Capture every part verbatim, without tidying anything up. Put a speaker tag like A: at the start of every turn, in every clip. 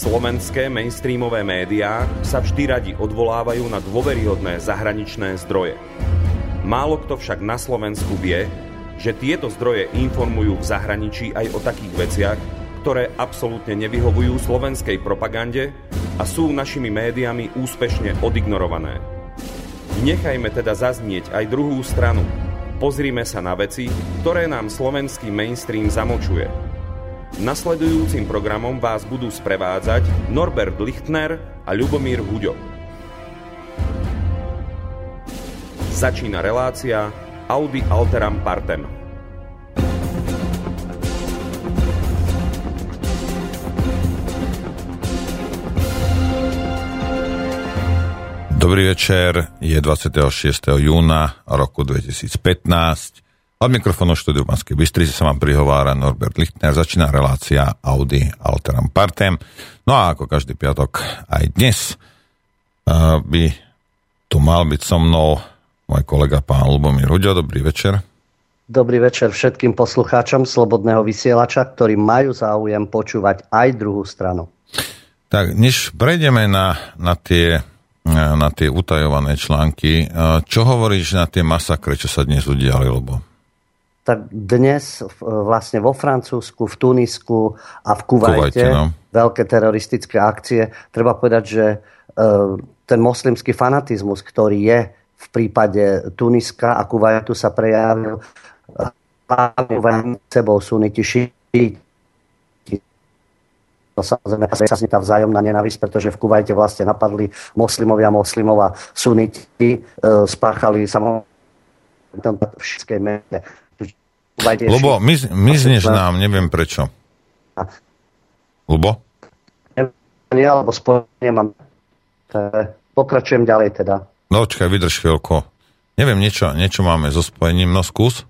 A: Slovenské mainstreamové médiá sa vždy radi odvolávajú na dôveryhodné zahraničné zdroje. Málo kto však na Slovensku vie, že tieto zdroje informujú v zahraničí aj o takých veciach, ktoré absolútne nevyhovujú slovenskej propagande a sú našimi médiami úspešne odignorované. Nechajme teda zaznieť aj druhú stranu. Pozrime sa na veci, ktoré nám slovenský mainstream zamlčuje. Nasledujúcim programom vás budú sprevádzať Norbert Lichtner a Ľubomír Huďo. Začína relácia Audi Alteram Partem.
B: Dobrý večer, je dvadsiateho šiesteho júna roku dvetisícpätnásť. Od mikrofónu štúdiu v Banskej Bystrici sa vám prihovára Norbert Lichtner. Začína relácia Audi Alteram Partem. No a ako každý piatok aj dnes uh, by tu mal byť so mnou môj kolega pán Ľubomír Huďo. Dobrý večer.
C: Dobrý večer všetkým poslucháčom Slobodného vysielača, ktorí majú záujem počúvať aj druhú stranu.
B: Tak, než prejdeme na, na tie na tie utajované články. Čo hovoríš na tie masakre, čo sa dnes udiali, Ľubo?
C: Tak dnes vlastne vo Francúzsku, v Tunisku a v Kuvajte, Kuvajte no. veľké teroristické akcie. Treba povedať, že ten moslimský fanatizmus, ktorý je v prípade Tuniska a Kuvajtu, sa prejavil hlavne sebou suniti šíiti. No samozrejme, sa tá vzájomná nenávisť, pretože v Kuvajte vlastne napadli moslimovia moslimov a suniti e, spáchali samozrejme v všetkej mene.
B: Ľubo, mizneš nám, neviem prečo. Ľubo?
C: Nie, alebo spojenie mám. Pokračujem ďalej teda.
B: No, čakaj, vydrž chvíľko. Neviem, niečo, niečo máme so spojením, no skús.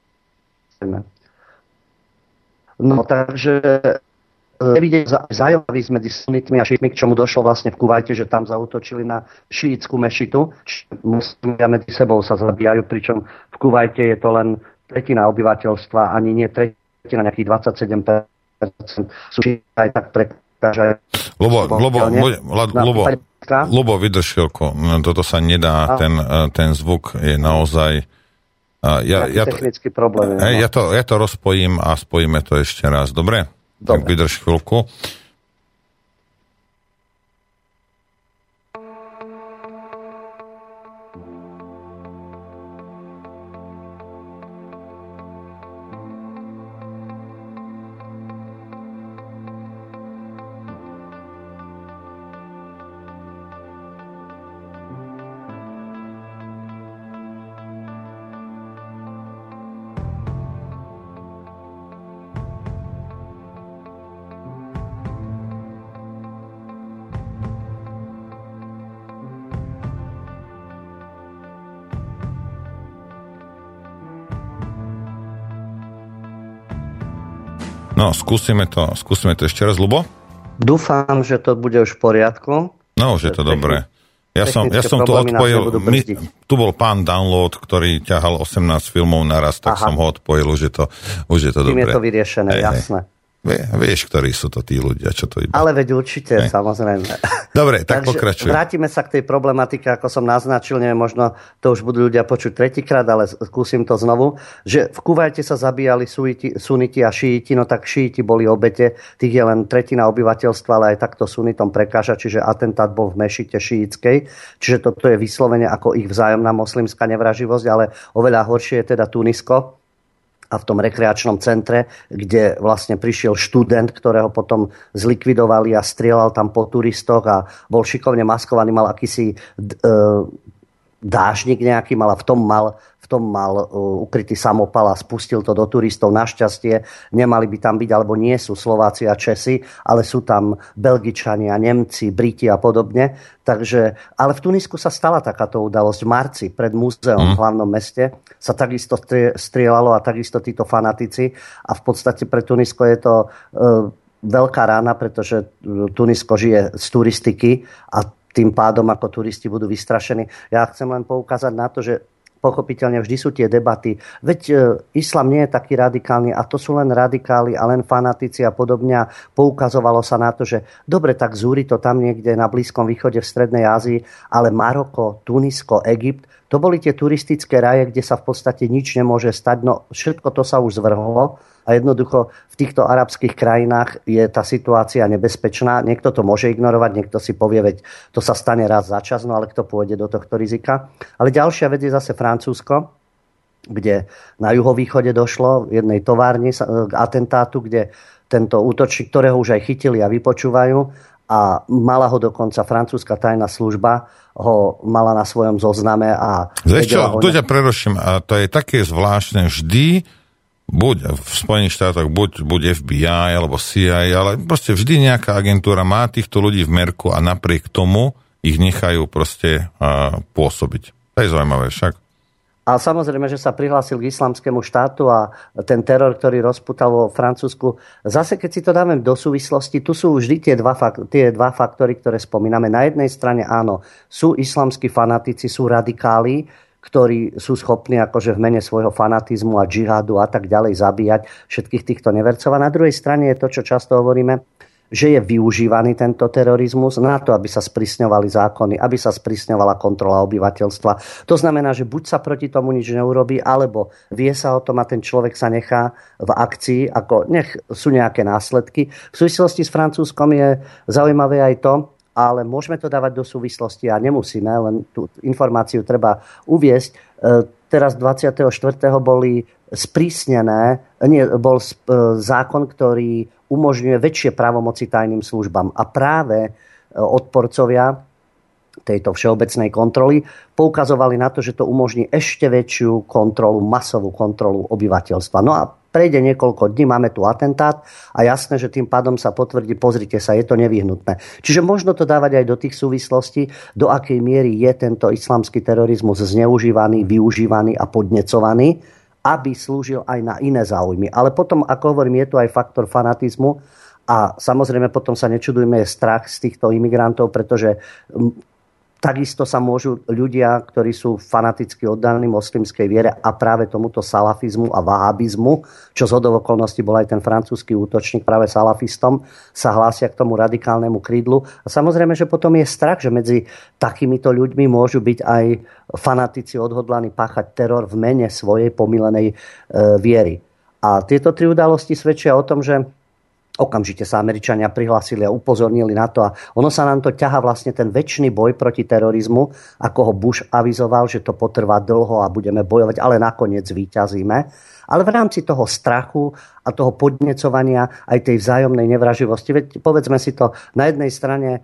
C: No, takže nevidieť zájomavý medzi sunitmi a šítmi, k čomu došlo vlastne v Kuvajte, že tam zaútočili na šíitskú mešitu. Muslimia medzi sebou sa zabíjajú, pričom v Kuvajte je to len tretina obyvateľstva, ani nie tretina, nejakých dvadsaťsedem percent sú šíiti aj tak prekážajú.
B: Lobo, Lobo, Lobo, Lobo, vydrž chvíľko. Toto sa nedá, ten, ten zvuk je naozaj ja, ja,
C: technický problém.
B: Ja, ja, to, ja to rozpojím a spojíme to ešte raz. Dobre?
C: Dobre.
B: Tak vydrž chvíľku. No, skúsime to, skúsime to ešte raz, Ľubo.
C: Dúfam, že to bude už v poriadku.
B: No, už je to dobré. Ja som, ja som to odpojil, my, tu bol pán Download, ktorý ťahal osemnásť filmov naraz, tak Aha. som ho odpojil, už je to, už je to
C: Tým
B: dobré.
C: je to vyriešené, hej, jasné.
B: Vie, vieš, ktorí sú to tí ľudia, čo to iba...
C: Ale veď určite, hej. Samozrejme.
B: Dobre, tak pokračuj.
C: Vrátime sa k tej problematike, ako som naznačil, neviem, možno to už budú ľudia počuť tretíkrát, ale skúsim to znovu, že v Kuvajte sa zabíjali suniti, suniti a šíiti, no tak šíiti boli obete, tých je len tretina obyvateľstva, ale aj takto sunitom prekáža, čiže atentát bol v mešite šíitskej, čiže toto je vyslovene ako ich vzájomná moslimská nevraživosť, ale oveľa horšie je teda Tunisko, a v tom rekreačnom centre, kde vlastne prišiel študent, ktorého potom zlikvidovali a strieľal tam po turistoch a bol šikovne maskovaný, mal akýsi e, dážnik nejaký, mal a v tom mal, v tom mal uh, ukrytý samopal a spustil to do turistov. Našťastie nemali by tam byť, alebo nie sú Slováci a Česi, ale sú tam Belgičania, Nemci, Briti a podobne. Takže, ale v Tunisku sa stala takáto udalosť. V marci pred múzeom mm. v hlavnom meste sa takisto strieľalo a takisto títo fanatici. A v podstate pre Tunisko je to uh, veľká rána, pretože Tunisko žije z turistiky a tým pádom ako turisti budú vystrašení. Ja chcem len poukázať na to, že pochopiteľne vždy sú tie debaty. Veď e, islám nie je taký radikálny a to sú len radikáli a len fanatici a podobne. Poukazovalo sa na to, že dobre, tak zúri to tam niekde na Blízkom východe v Strednej Ázii, ale Maroko, Tunisko, Egypt, to boli tie turistické raje, kde sa v podstate nič nemôže stať. No všetko to sa už zvrhlo a jednoducho v týchto arabských krajinách je tá situácia nebezpečná. Niekto to môže ignorovať, niekto si povie, veď to sa stane raz za čas, no ale kto pôjde do tohto rizika. Ale ďalšia vec je zase Francúzsko, kde na juhovýchode došlo v jednej továrni k atentátu, kde tento útočník, ktorého už aj chytili a vypočúvajú, a mala ho dokonca francúzska tajná služba, ho mala na svojom zozname a...
B: Vieš čo, tu ťa preruším, a to je také zvláštne vždy, buď v Spojených štátoch, buď, buď F B I alebo C I A, ale proste vždy nejaká agentúra má týchto ľudí v merku a napriek tomu ich nechajú proste uh, pôsobiť. To je zaujímavé však.
C: A samozrejme, že sa prihlásil k islamskému štátu a ten teror, ktorý rozputal vo Francúzsku. Zase, keď si to dáme do súvislosti, tu sú vždy tie dva, fakt, tie dva faktory, ktoré spomíname. Na jednej strane áno, sú islamskí fanatici, sú radikáli, ktorí sú schopní akože v mene svojho fanatizmu a džihadu a tak ďalej zabíjať všetkých týchto nevercov. A na druhej strane je to, čo často hovoríme, že je využívaný tento terorizmus na to, aby sa sprísňovali zákony, aby sa sprísňovala kontrola obyvateľstva. To znamená, že buď sa proti tomu nič neurobí, alebo vie sa o tom a ten človek sa nechá v akcii, ako nech sú nejaké následky. V súvislosti s Francúzskom je zaujímavé aj to, ale môžeme to dávať do súvislosti a nemusíme, len tú informáciu treba uviesť. E, teraz dvadsiateho štvrtého boli sprísnené, nie, bol zákon, ktorý umožňuje väčšie právomoci tajným službám. A práve odporcovia tejto všeobecnej kontroly poukazovali na to, že to umožní ešte väčšiu kontrolu, masovú kontrolu obyvateľstva. No a prejde niekoľko dní, máme tu atentát a jasné, že tým pádom sa potvrdí, pozrite sa, je to nevyhnutné. Čiže možno to dávať aj do tých súvislostí, do akej miery je tento islamský terorizmus zneužívaný, využívaný a podnecovaný, aby slúžil aj na iné záujmy. Ale potom, ako hovorím, je tu aj faktor fanatizmu a samozrejme potom sa nečudujme, je strach z týchto imigrantov, pretože takisto sa môžu ľudia, ktorí sú fanaticky oddaní moslimskej viere a práve tomuto salafizmu a vahabizmu, čo zhodou okolností bol aj ten francúzsky útočník práve salafistom, sa hlásia k tomu radikálnemu krídlu. A samozrejme, že potom je strach, že medzi takýmito ľuďmi môžu byť aj fanatici odhodlaní páchať teror v mene svojej pomilenej e, viery. A tieto tri udalosti svedčia o tom, že okamžite sa Američania prihlásili a upozornili na to a ono sa nám to ťaha vlastne ten večný boj proti terorizmu, ako ho Bush avizoval, že to potrvá dlho a budeme bojovať, ale nakoniec zvíťazíme. Ale v rámci toho strachu a toho podnecovania aj tej vzájomnej nevraživosti, veď povedzme si to, na jednej strane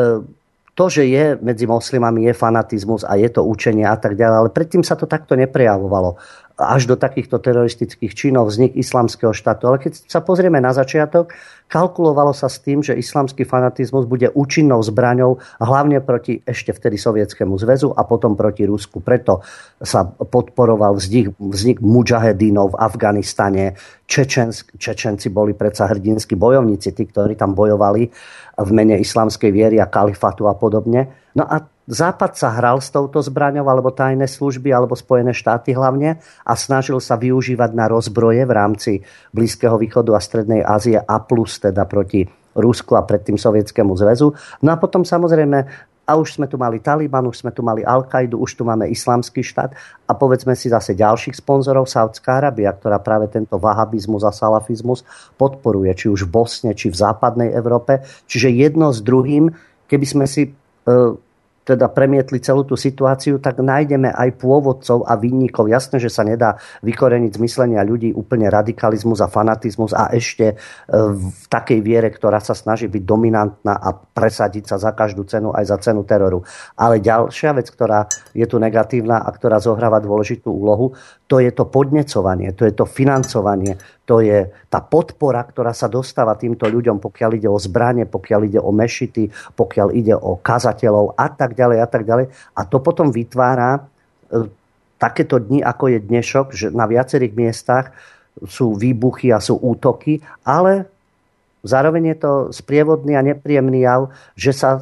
C: to, že je medzi moslimami, je fanatizmus a je to učenie a tak ďalej, ale predtým sa to takto neprejavovalo. Až do takýchto teroristických činov, vznik islamského štátu. Ale keď sa pozrieme na začiatok, kalkulovalo sa s tým, že islamský fanatizmus bude účinnou zbraňou hlavne proti ešte vtedy Sovietskému zväzu a potom proti Rusku. Preto sa podporoval vznik, vznik mudžahedínov v Afganistane. Čečensk, Čečenci boli predsa hrdinskí bojovníci, tí, ktorí tam bojovali v mene islamskej viery a kalifátu a podobne. No a Západ sa hral s touto zbraňou, alebo tajné služby, alebo Spojené štáty hlavne a snažil sa využívať na rozbroje v rámci Blízkeho východu a Strednej Ázie a plus teda proti Rusku a predtým Sovietskému zväzu. No a potom samozrejme, a už sme tu mali Taliban, už sme tu mali Al-Kaidu, už tu máme Islamský štát a povedzme si zase ďalších sponzorov, Saudská Arábia, ktorá práve tento vahabizmus a salafizmus podporuje, či už v Bosne, či v západnej Európe. Čiže jedno s druhým, keby sme si e, teda premietli celú tú situáciu, tak nájdeme aj pôvodcov a vinníkov. Jasné, že sa nedá vykoreniť z myslenia ľudí úplne radikalizmus a fanatizmus a ešte v takej viere, ktorá sa snaží byť dominantná a presadiť sa za každú cenu, aj za cenu teroru. Ale ďalšia vec, ktorá je tu negatívna a ktorá zohráva dôležitú úlohu, to je to podnecovanie, to je to financovanie, to je tá podpora, ktorá sa dostáva týmto ľuďom, pokiaľ ide o zbranie, pokiaľ ide o mešity, pokiaľ ide o kazateľov a tak ďalej a tak ďalej. A to potom vytvára e, takéto dni, ako je dnešok, že na viacerých miestach sú výbuchy a sú útoky, ale zároveň je to sprievodný a nepríjemný jav, že sa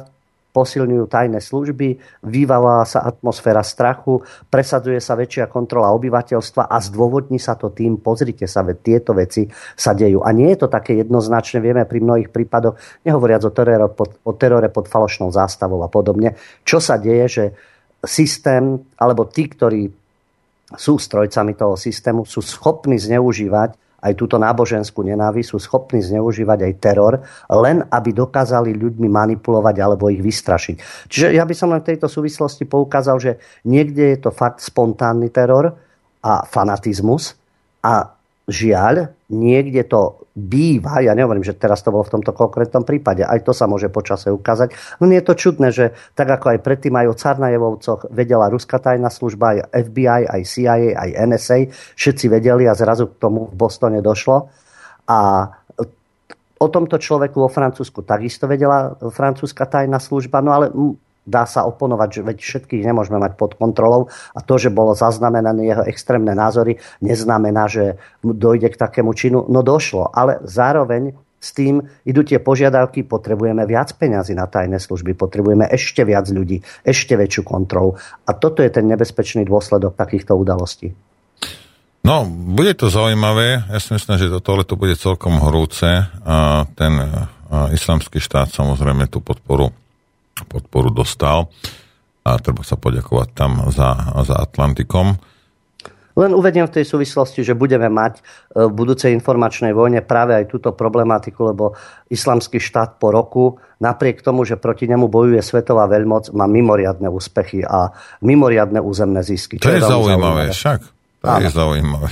C: posilňujú tajné služby, vyváva sa atmosféra strachu, presadzuje sa väčšia kontrola obyvateľstva a zdôvodní sa to tým, pozrite sa, veď tieto veci sa dejú. A nie je to také jednoznačne, vieme pri mnohých prípadoch, nehovoriac o terore pod, o terore pod falošnou zástavou a podobne, čo sa deje, že systém, alebo tí, ktorí sú strojcami toho systému, sú schopní zneužívať aj túto náboženskú nenávisť, sú schopní zneužívať aj teror, len aby dokázali ľuďmi manipulovať alebo ich vystrašiť. Čiže ja by som len v tejto súvislosti poukázal, že niekde je to fakt spontánny teror a fanatizmus a žiaľ, niekde to býva, ja nehovorím, že teraz to bolo v tomto konkrétnom prípade, aj to sa môže počase ukázať, len je to čudné, že tak ako aj predtým aj o Carnajevovcoch vedela ruská tajná služba, aj ef bí aj, aj sí aj á, aj en es á, všetci vedeli a zrazu k tomu v Bostone došlo. A o tomto človeku vo Francúzsku takisto vedela francúzska tajná služba, no ale dá sa oponovať, že veď všetkých nemôžeme mať pod kontrolou a to, že bolo zaznamenané jeho extrémne názory, neznamená, že dojde k takému činu. No došlo, ale zároveň s tým idú tie požiadavky, potrebujeme viac peňazí na tajné služby, potrebujeme ešte viac ľudí, ešte väčšiu kontrolu. A toto je ten nebezpečný dôsledok takýchto udalostí.
B: No, bude to zaujímavé. Ja si myslím, že tohle to bude celkom horúce. A ten a islamský štát samozrejme tú podporu podporu dostal a treba sa poďakovať tam za, za Atlantikom.
C: Len uvediem v tej súvislosti, že budeme mať v budúcej informačnej vojne práve aj túto problematiku, lebo islamský štát po roku, napriek tomu, že proti nemu bojuje svetová veľmoc, má mimoriadne úspechy a mimoriadne územné zisky.
B: To je, je zaujímavé, zaujímavé, však. To Áno. je zaujímavé.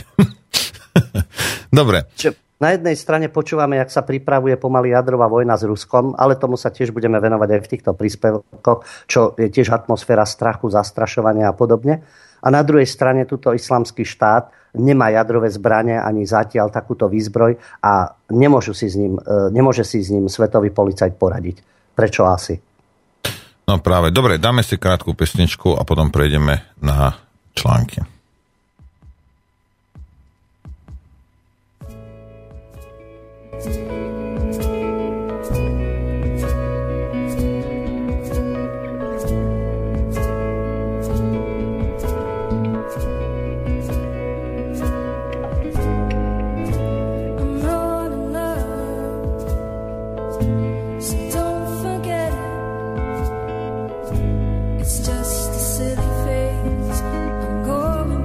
B: Dobre. Čiže
C: na jednej strane počúvame, jak sa pripravuje pomaly jadrová vojna s Ruskom, ale tomu sa tiež budeme venovať aj v týchto príspevkoch, čo je tiež atmosféra strachu, zastrašovania a podobne. A na druhej strane tuto islamský štát nemá jadrové zbrane ani zatiaľ takúto výzbroj a nemôžu si s ním, nemôže si s ním svetový policajt poradiť. Prečo asi?
B: No práve. Dobre, dáme si krátku pesničku a potom prejdeme na články.
D: It's just a silly phase I'm going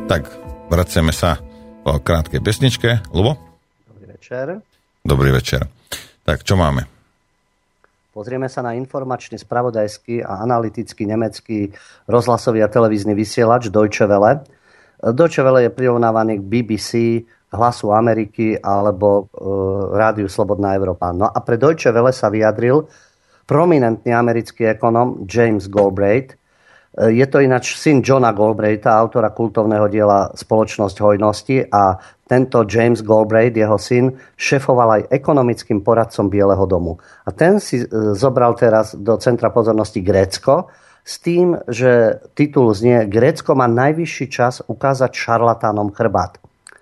B: Tak, vraciame sa po krátkej pesničke. Ľubo?
C: Dobrý večer.
B: Dobrý večer. Tak, čo máme?
C: Pozrieme sa na informačný, spravodajský a analytický nemecký rozhlasový a televízny vysielač Deutsche Welle. Deutsche Welle je prirovnávaný k bé bé cé, Hlasu Ameriky alebo e, Rádiu Slobodná Európa. No a pre Deutsche Welle sa vyjadril prominentný americký ekonom James Galbraith. Je to ináč syn Johna Galbraitha, autora kultovného diela Spoločnosť hojnosti, a tento James Galbraith, jeho syn, šefoval aj ekonomickým poradcom Bieleho domu. A ten si zobral teraz do centra pozornosti Grécko s tým, že titul znie Grécko má najvyšší čas ukázať šarlatánom chrbát.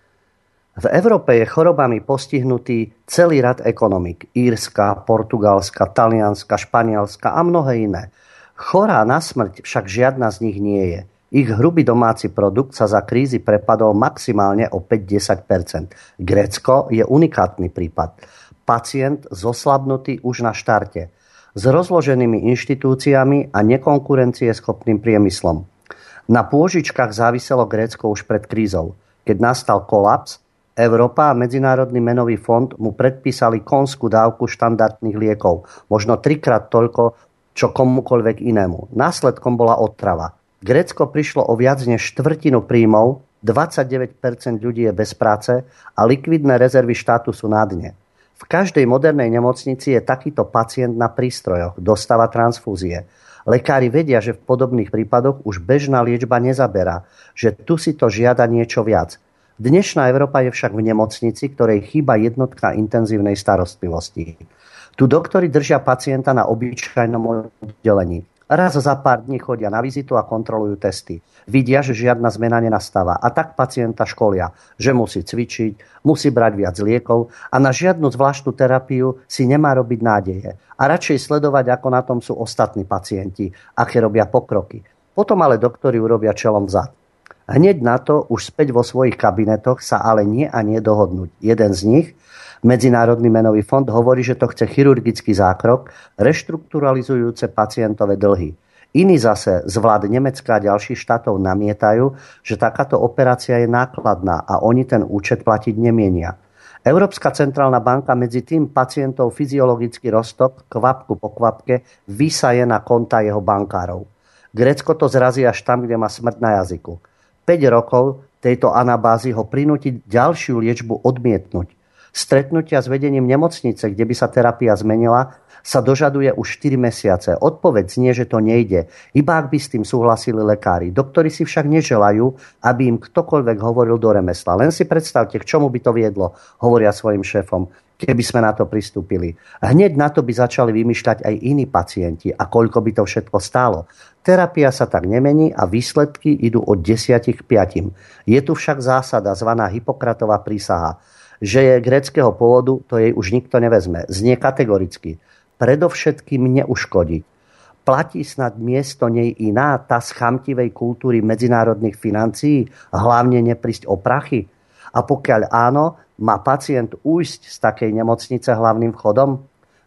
C: V Európe je chorobami postihnutý celý rad ekonomik. Írska, Portugalska, Talianska, Španielska a mnohé iné. Chorá na smrť však žiadna z nich nie je. Ich hrubý domáci produkt sa za krízy prepadol maximálne o päť až desať percent. Grécko je unikátny prípad. Pacient zoslabnutý už na štarte. S rozloženými inštitúciami a nekonkurencieschopným priemyslom. Na pôžičkách záviselo Grécko už pred krízou. Keď nastal kolaps, Európa a Medzinárodný menový fond mu predpísali konskú dávku štandardných liekov. Možno trikrát toľko, čo komukoľvek inému. Následkom bola otrava. Grécko prišlo o viac než štvrtinu príjmov, dvadsaťdeväť percent ľudí je bez práce a likvidné rezervy štátu sú na dne. V každej modernej nemocnici je takýto pacient na prístrojoch, dostáva transfúzie. Lekári vedia, že v podobných prípadoch už bežná liečba nezaberá, že tu si to žiada niečo viac. Dnešná Európa je však v nemocnici, ktorej chýba jednotka intenzívnej starostlivosti. Tu doktori držia pacienta na obyčajnom oddelení. Raz za pár dní chodia na vizitu a kontrolujú testy. Vidia, že žiadna zmena nenastáva a tak pacienta školia, že musí cvičiť, musí brať viac liekov a na žiadnu zvláštnu terapiu si nemá robiť nádeje. A radšej sledovať, ako na tom sú ostatní pacienti, aké robia pokroky. Potom ale doktori urobia čelom vzad. Hneď na to už späť vo svojich kabinetoch sa ale nie a nie dohodnúť. Jeden z nich, Medzinárodný menový fond, hovorí, že to chce chirurgický zákrok, reštrukturalizujúce pacientové dlhy. Iní zase z vlád Nemecka a ďalších štátov namietajú, že takáto operácia je nákladná a oni ten účet platiť nemienia. Európska centrálna banka medzi tým pacientov fyziologický roztok kvapku po kvapke vysaje na konta jeho bankárov. Grécko to zrazí až tam, kde má smrť na jazyku. päť rokov tejto anabázy ho prinúti ďalšiu liečbu odmietnúť. Stretnutia s vedením nemocnice, kde by sa terapia zmenila, sa dožaduje už štyri mesiace. Odpoveď znie, že to nejde, iba ak by s tým súhlasili lekári. Doktori si však neželajú, aby im ktokoľvek hovoril do remesla. Len si predstavte, k čomu by to viedlo, hovoria svojim šéfom, keby sme na to pristúpili. Hneď na to by začali vymýšľať aj iní pacienti a koľko by to všetko stálo. Terapia sa tak nemení a výsledky idú od desiatich k piatim. Je tu však zásada zvaná Hippokratová prísaha, že je gréckeho pôvodu, to jej už nikto nevezme. Znie kategoricky. Predovšetkým neuškodiť. Platí snad miesto nej iná, tá z chamtivej kultúry medzinárodných financií, hlavne neprísť o prachy? A pokiaľ áno, má pacient ujsť z takej nemocnice hlavným vchodom?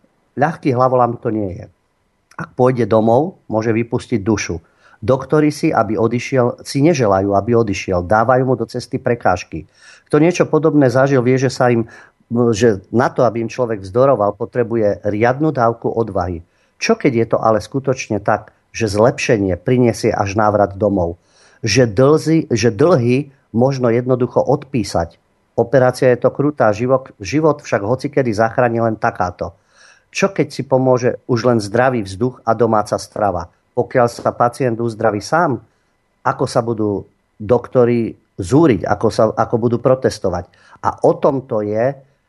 C: Ľahký hlavolam to nie je. Ak pôjde domov, môže vypustiť dušu. Doktori si, aby odišiel, si neželajú, aby odišiel. Dávajú mu do cesty prekážky. Kto niečo podobné zažil, vie, že sa im, že na to, aby im človek vzdoroval, potrebuje riadnu dávku odvahy. Čo keď je to ale skutočne tak, že zlepšenie prinesie až návrat domov? Že, dlzy, že dlhy možno jednoducho odpísať. Operácia je to krutá, život, život však hocikedy zachráni len takáto. Čo keď si pomôže už len zdravý vzduch a domáca strava? Pokiaľ sa pacient uzdraví sám, ako sa budú doktori zúriť, ako, sa, ako budú protestovať. A o tomto je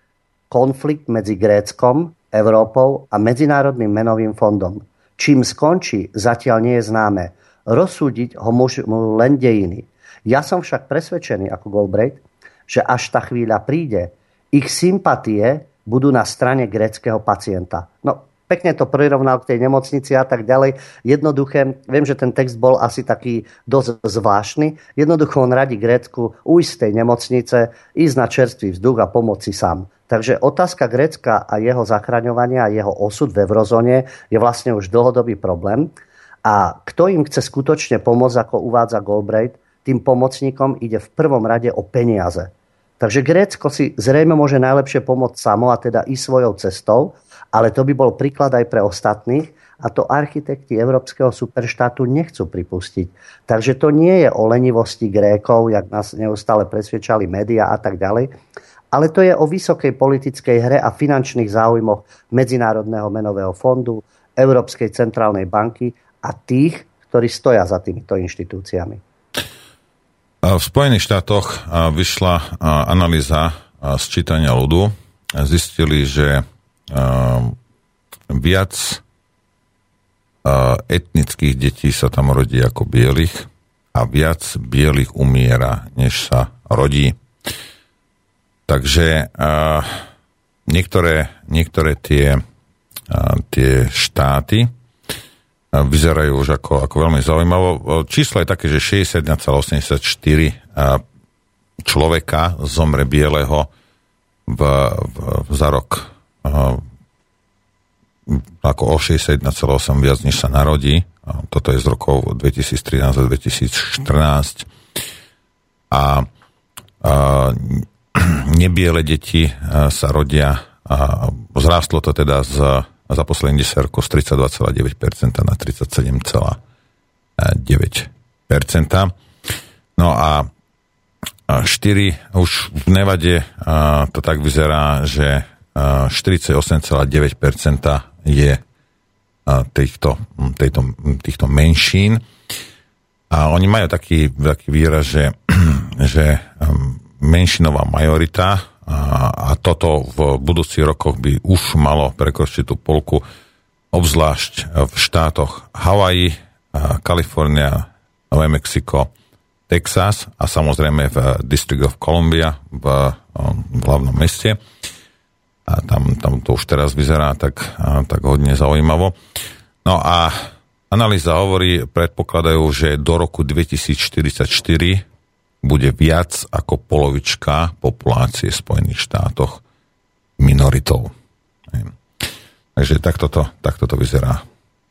C: konflikt medzi Gréckom, Európou a Medzinárodným menovým fondom. Čím skončí, zatiaľ nie je známe. Rozsúdiť ho môžu len dejiny. Ja som však presvedčený, ako Galbraith, že až tá chvíľa príde, ich sympatie budú na strane gréckeho pacienta. No, pekne to prirovnal k tej nemocnici a tak ďalej. Jednoduché, viem, že ten text bol asi taký dosť zvláštny. Jednoducho on radí Grécku ujsť z tej nemocnice, ísť na čerstvý vzduch a pomôcť si sám. Takže otázka Grécka a jeho zachraňovania a jeho osud v eurozóne je vlastne už dlhodobý problém. A kto im chce skutočne pomôcť, ako uvádza Galbraith, tým pomocníkom ide v prvom rade o peniaze. Takže Grécko si zrejme môže najlepšie pomôcť samo, a teda i svojou cestou, ale to by bol príklad aj pre ostatných, a to architekti európskeho superštátu nechcú pripustiť. Takže to nie je o lenivosti Grékov, jak nás neustále presviečali médiá a tak ďalej, ale to je o vysokej politickej hre a finančných záujmoch Medzinárodného menového fondu, Európskej centrálnej banky a tých, ktorí stoja za týmito inštitúciami.
B: V Spojených štátoch vyšla analýza sčítania ľudu. Zistili, že viac etnických detí sa tam rodí ako bielých a viac bielých umiera, než sa rodí. Takže niektoré, niektoré tie, tie štáty vyzerajú už ako, ako veľmi zaujímavo. Číslo je také, že šesťdesiatjeden celá osemdesiatštyri človeka zomre bieleho v, v, za rok ako o šesťdesiatjeden celá osem viac, než sa narodí. Toto je z rokov dvetisíctrinásť a dvetisícštrnásť. A, a nebiele deti sa rodia a zrástlo to teda z za posledných desať rokov z tridsaťdva celá deväť percenta na tridsaťsedem celá deväť percenta. No a štyri, už v Nevade to tak vyzerá, že štyridsaťosem celá deväť percenta je týchto, týchto, týchto menšín. A oni majú taký, taký výraz, že, že menšinová majorita a toto v budúcich rokoch by už malo prekročiť tú polku, obzvlášť v štátoch Hawaii, Kalifornia, Nové Mexiko, Texas a samozrejme v District of Columbia v, v hlavnom meste. A tam, tam to už teraz vyzerá tak, tak hodne zaujímavo. No a analýza hovorí, predpokladajú, že do roku dvetisícštyridsaťštyri bude viac ako polovička populácie v Spojených štátoch minoritou. Takže takto to, takto to vyzerá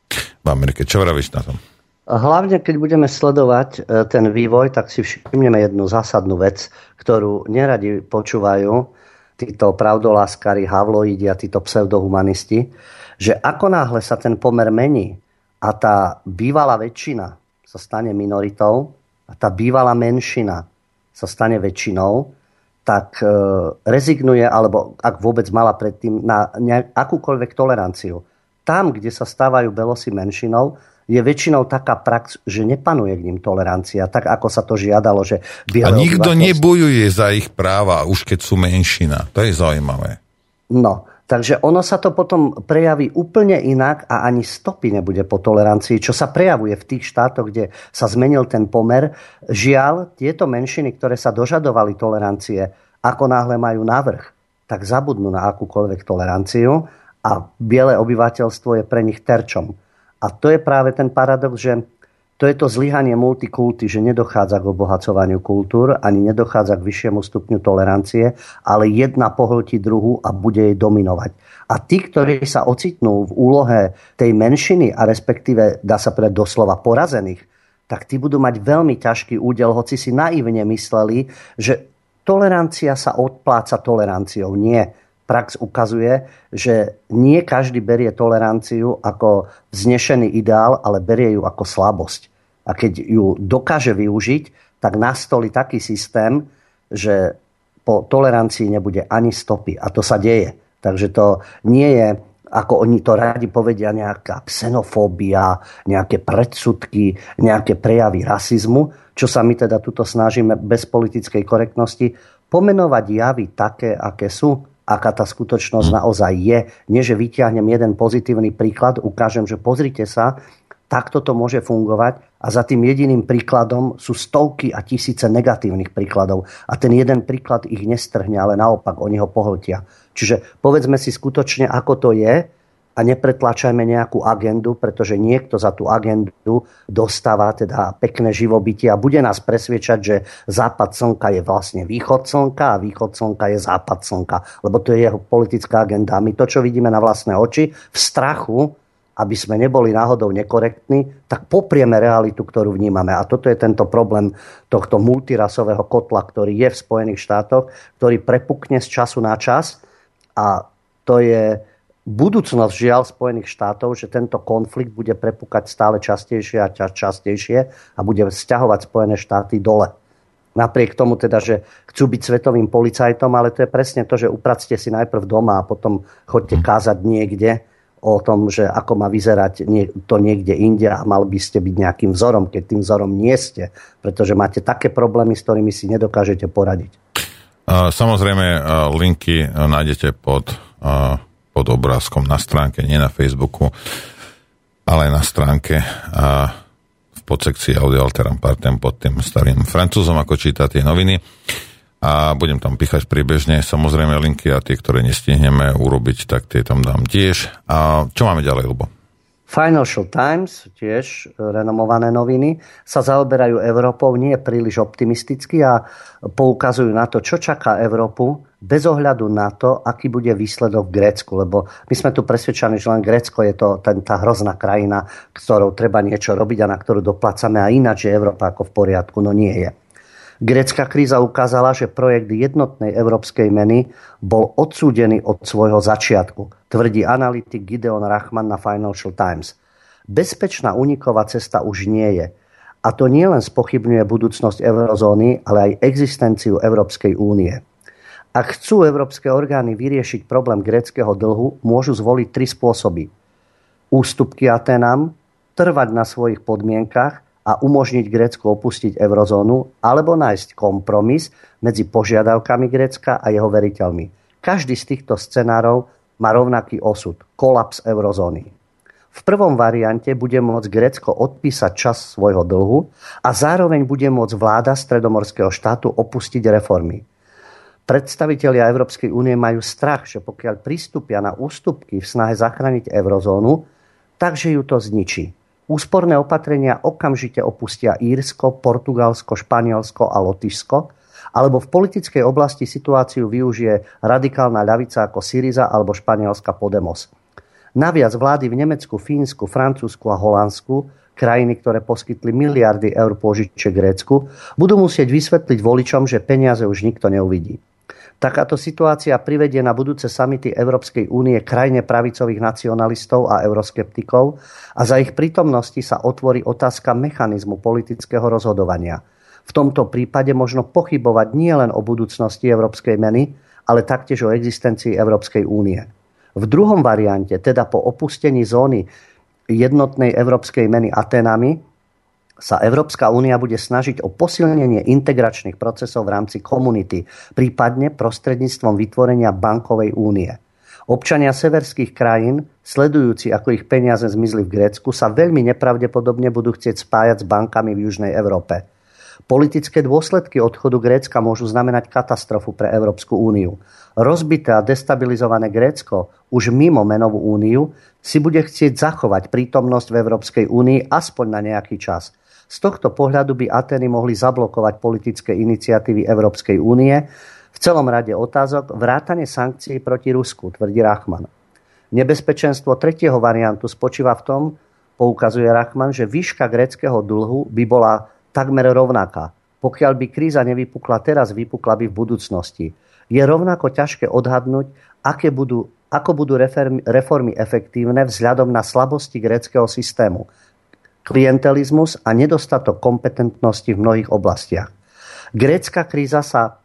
B: v Amerike. Čo vravíš na tom?
C: Hlavne, keď budeme sledovať ten vývoj, tak si všimneme jednu zásadnú vec, ktorú neradi počúvajú títo pravdoláskari, havloidi a títo pseudohumanisti, že ako náhle sa ten pomer mení a tá bývalá väčšina sa stane minoritou, a tá bývalá menšina sa stane väčšinou, tak e, rezignuje, alebo ak vôbec mala predtým, na nejak, akúkoľvek toleranciu. Tam, kde sa stávajú belosi menšinou, je väčšinou taká prax, že nepanuje k ním tolerancia, tak ako sa to žiadalo, že biele
B: a nikto
C: obyvateľstvo
B: nebojuje za ich práva, už keď sú menšina. To je zaujímavé.
C: No, takže ono sa to potom prejaví úplne inak a ani stopy nebude po tolerancii, čo sa prejavuje v tých štátoch, kde sa zmenil ten pomer. Žiaľ, tieto menšiny, ktoré sa dožadovali tolerancie, ako náhle majú navrch, tak zabudnú na akúkoľvek toleranciu a biele obyvateľstvo je pre nich terčom. A to je práve ten paradox, že to je to zlyhanie multikulty, že nedochádza k obohacovaniu kultúr, ani nedochádza k vyššiemu stupňu tolerancie, ale jedna pohltí druhu a bude jej dominovať. A tí, ktorí sa ocitnú v úlohe tej menšiny a respektíve, dá sa povedať doslova porazených, tak tí budú mať veľmi ťažký údel, hoci si naivne mysleli, že tolerancia sa odpláca toleranciou. Nie. Prax ukazuje, že nie každý berie toleranciu ako vznešený ideál, ale berie ju ako slabosť. A keď ju dokáže využiť, tak nastolí taký systém, že po tolerancii nebude ani stopy. A to sa deje. Takže to nie je, ako oni to radi povedia, nejaká xenofóbia, nejaké predsudky, nejaké prejavy rasizmu, čo sa my teda tuto snažíme bez politickej korektnosti pomenovať javy také, aké sú, aká tá skutočnosť naozaj je. Nie, že vyťahnem jeden pozitívny príklad, ukážem, že pozrite sa, takto to môže fungovať a za tým jediným príkladom sú stovky a tisíce negatívnych príkladov. A ten jeden príklad ich nestrhne, ale naopak oni ho pohltia. Čiže povedzme si skutočne, ako to je a nepretlačajme nejakú agendu, pretože niekto za tú agendu dostáva teda pekné živobytie a bude nás presviečať, že západ slnka je vlastne východ slnka a východ slnka je západ slnka. Lebo to je jeho politická agenda. My to, čo vidíme na vlastné oči, v strachu aby sme neboli náhodou nekorektní, tak poprieme realitu, ktorú vnímame. A toto je tento problém tohto multirasového kotla, ktorý je v Spojených štátoch, ktorý prepukne z času na čas. A to je budúcnosť žiaľ Spojených štátov, že tento konflikt bude prepúkať stále častejšie a častejšie a bude sťahovať Spojené štáty dole. Napriek tomu teda, že chcú byť svetovým policajtom, ale to je presne to, že upracte si najprv doma a potom choďte kázať niekde o tom, že ako má vyzerať to niekde inde a mal by ste byť nejakým vzorom, keď tým vzorom nie ste, pretože máte také problémy, s ktorými si nedokážete poradiť.
B: Samozrejme, linky nájdete pod, pod obrázkom na stránke, nie na Facebooku, ale na stránke v podsekcii Audio Alteram Partem pod tým starým Francúzom, ako číta tie noviny. A budem tam píchať priebežne, samozrejme linky a tie, ktoré nestihneme urobiť, tak tie tam dám tiež. A čo máme ďalej, Ľubo?
C: Financial Times, tiež renomované noviny, sa zaoberajú Európou nie príliš optimisticky a poukazujú na to, čo čaká Európu bez ohľadu na to, aký bude výsledok v Grécku. Lebo my sme tu presvedčení, že len Grécko je to ten, tá hrozná krajina, ktorou treba niečo robiť a na ktorú doplácame a ináč je Európa ako v poriadku. No nie je. Grécka kríza ukázala, že projekt jednotnej európskej meny bol odsúdený od svojho začiatku, tvrdí analytik Gideon Rachman na Financial Times. Bezpečná úniková cesta už nie je. A to nielen spochybňuje budúcnosť eurozóny, ale aj existenciu Európskej únie. Ak chcú európske orgány vyriešiť problém gréckeho dlhu, môžu zvoliť tri spôsoby. Ústupky Aténam, trvať na svojich podmienkach a umožniť Grécku opustiť eurozónu, alebo nájsť kompromis medzi požiadavkami Grécka a jeho veriteľmi. Každý z týchto scenárov má rovnaký osud – kolaps eurozóny. V prvom variante bude môcť Grécko odpísať časť svojho dlhu a zároveň bude môcť vláda stredomorského štátu opustiť reformy. Predstavitelia Európskej únie majú strach, že pokiaľ pristúpia na ústupky v snahe zachrániť eurozónu, takže ju to zničí. Úsporné opatrenia okamžite opustia Írsko, Portugalsko, Španielsko a Lotyšsko, alebo v politickej oblasti situáciu využije radikálna ľavica ako Syriza alebo španielska Podemos. Naviac vlády v Nemecku, Fínsku, Francúzsku a Holandsku, krajiny, ktoré poskytli miliardy eur pôžičiek Grécku, budú musieť vysvetliť voličom, že peniaze už nikto neuvidí. Takáto situácia privedie na budúce samity Európskej únie krajne pravicových nacionalistov a euroskeptikov a za ich prítomnosti sa otvorí otázka mechanizmu politického rozhodovania. V tomto prípade možno pochybovať nielen o budúcnosti európskej meny, ale taktiež o existencii Európskej únie. V druhom variante, teda po opustení zóny jednotnej európskej meny Aténami, sa Európska únia bude snažiť o posilnenie integračných procesov v rámci komunity, prípadne prostredníctvom vytvorenia bankovej únie. Občania severských krajín, sledujúci, ako ich peniaze zmizli v Grécku, sa veľmi nepravdepodobne budú chcieť spájať s bankami v Južnej Európe. Politické dôsledky odchodu Grécka môžu znamenať katastrofu pre Európsku úniu. Rozbité a destabilizované Grécko, už mimo menovú úniu, si bude chcieť zachovať prítomnosť v Európskej únii aspoň na nejaký čas. Z tohto pohľadu by Atény mohli zablokovať politické iniciatívy Európskej únie v celom rade otázok vrátane sankcií proti Rusku, tvrdí Rachman. Nebezpečenstvo tretieho variantu spočíva v tom, poukazuje Rachman, že výška gréckeho dlhu by bola takmer rovnaká. Pokiaľ by kríza nevypukla teraz, vypukla by v budúcnosti. Je rovnako ťažké odhadnúť, aké budú, ako budú reformy, reformy efektívne vzhľadom na slabosti gréckeho systému, klientelizmus a nedostatok kompetentnosti v mnohých oblastiach. Grécka kríza sa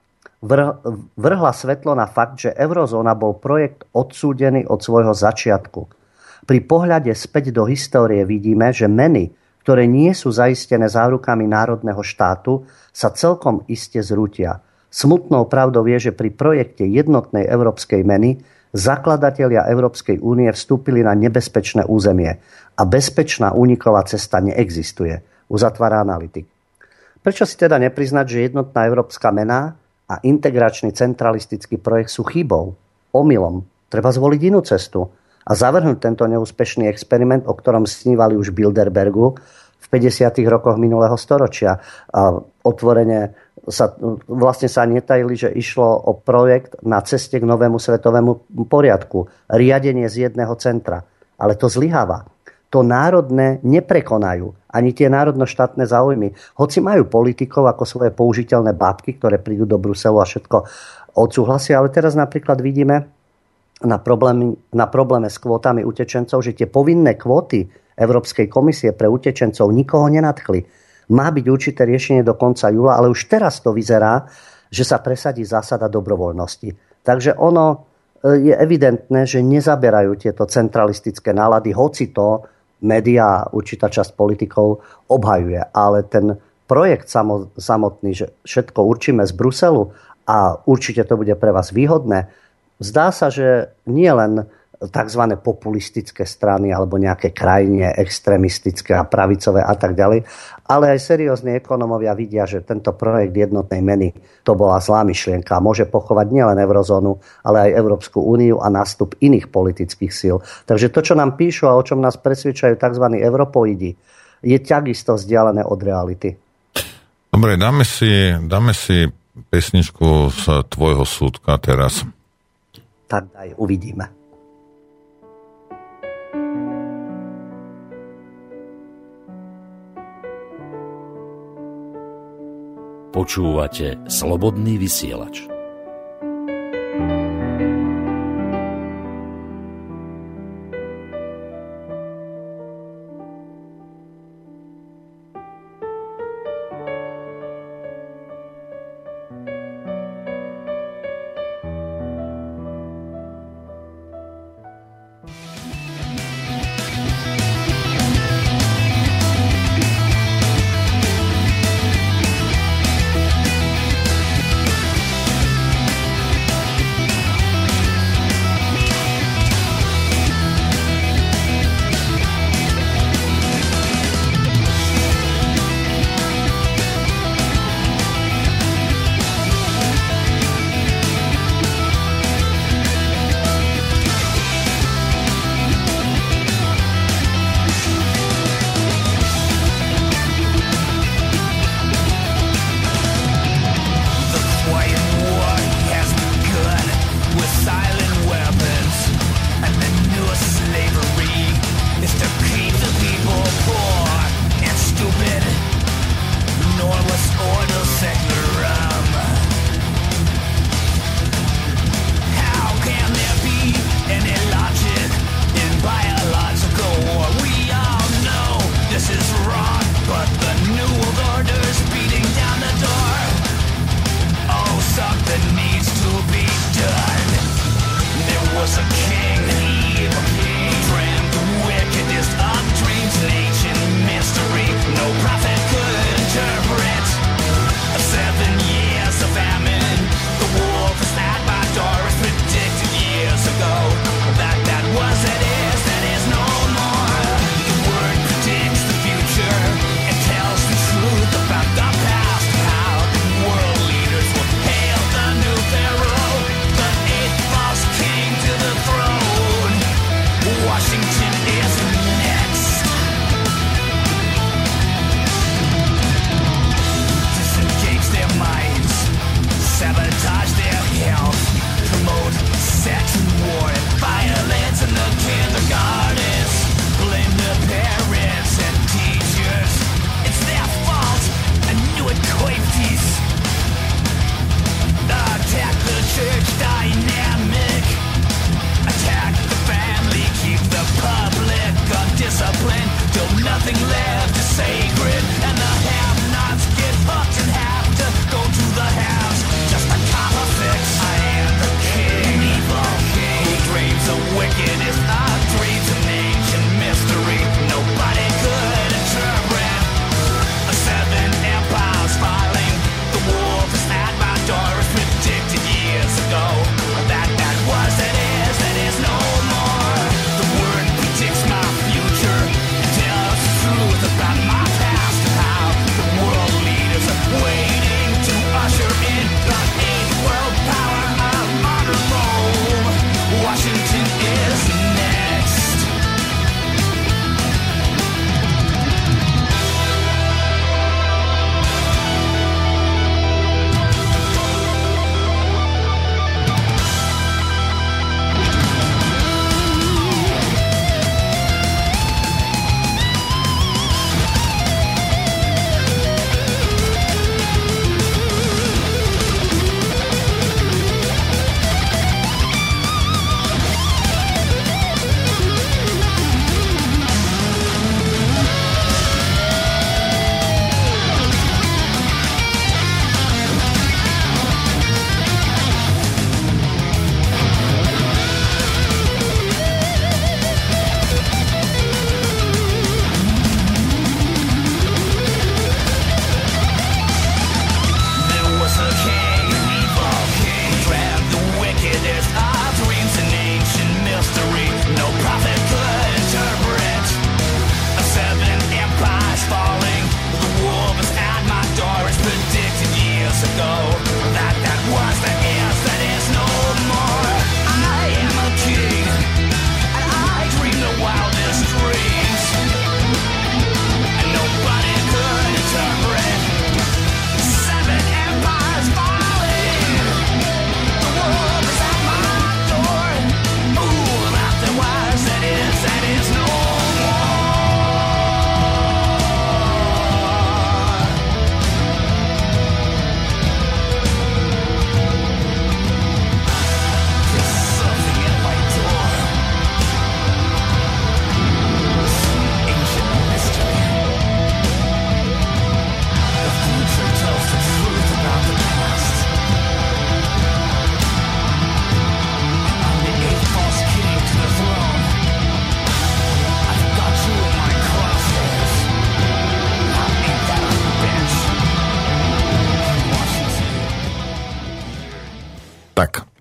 C: vrhla svetlo na fakt, že eurozóna bol projekt odsúdený od svojho začiatku. Pri pohľade späť do histórie vidíme, že meny, ktoré nie sú zaistené zárukami národného štátu, sa celkom iste zrútia. Smutnou pravdou je, že pri projekte jednotnej európskej meny zakladatelia Európskej únie vstúpili na nebezpečné územie a bezpečná úniková cesta neexistuje, uzatvára analytik. Prečo si teda nepriznať, že jednotná európska mena a integračný centralistický projekt sú chybou, omylom? Treba zvoliť inú cestu a zavrhnúť tento neúspešný experiment, o ktorom snívali už Bilderbergu v päťdesiatych rokoch minulého storočia. A otvorene sa, vlastne sa netajili, že išlo o projekt na ceste k novému svetovému poriadku. Riadenie z jedného centra. Ale to zlyháva. to národné neprekonajú. Ani tie národno-štátne záujmy. Hoci majú politikov ako svoje použiteľné bábky, ktoré prídu do Bruselu a všetko odsúhlasia. Ale teraz napríklad vidíme na problémy, na probléme s kvótami utečencov, že tie povinné kvóty Európskej komisie pre utečencov nikoho nenadchli. Má byť určité riešenie do konca júla, ale už teraz to vyzerá, že sa presadí zásada dobrovoľnosti. Takže ono je evidentné, že nezaberajú tieto centralistické nálady, hoci to médiá, určitá časť politikov obhajuje. Ale ten projekt samotný, že všetko určíme z Bruselu a určite to bude pre vás výhodné, zdá sa, že nie len tzv. Populistické strany alebo nejaké krajine extrémistické a pravicové a tak ďalej, ale aj seriózni ekonómovia vidia, že tento projekt jednotnej meny to bola zlá myšlienka a môže pochovať nielen eurozónu, ale aj Európsku úniu a nástup iných politických síl. Takže to, čo nám píšu a o čom nás presvedčajú tzv. Europoidi, je takisto vzdialené od reality.
B: Dobre, dáme si, dáme si pesničku z tvojho súdka teraz.
C: Tak aj uvidíme.
D: Počúvate Slobodný vysielač.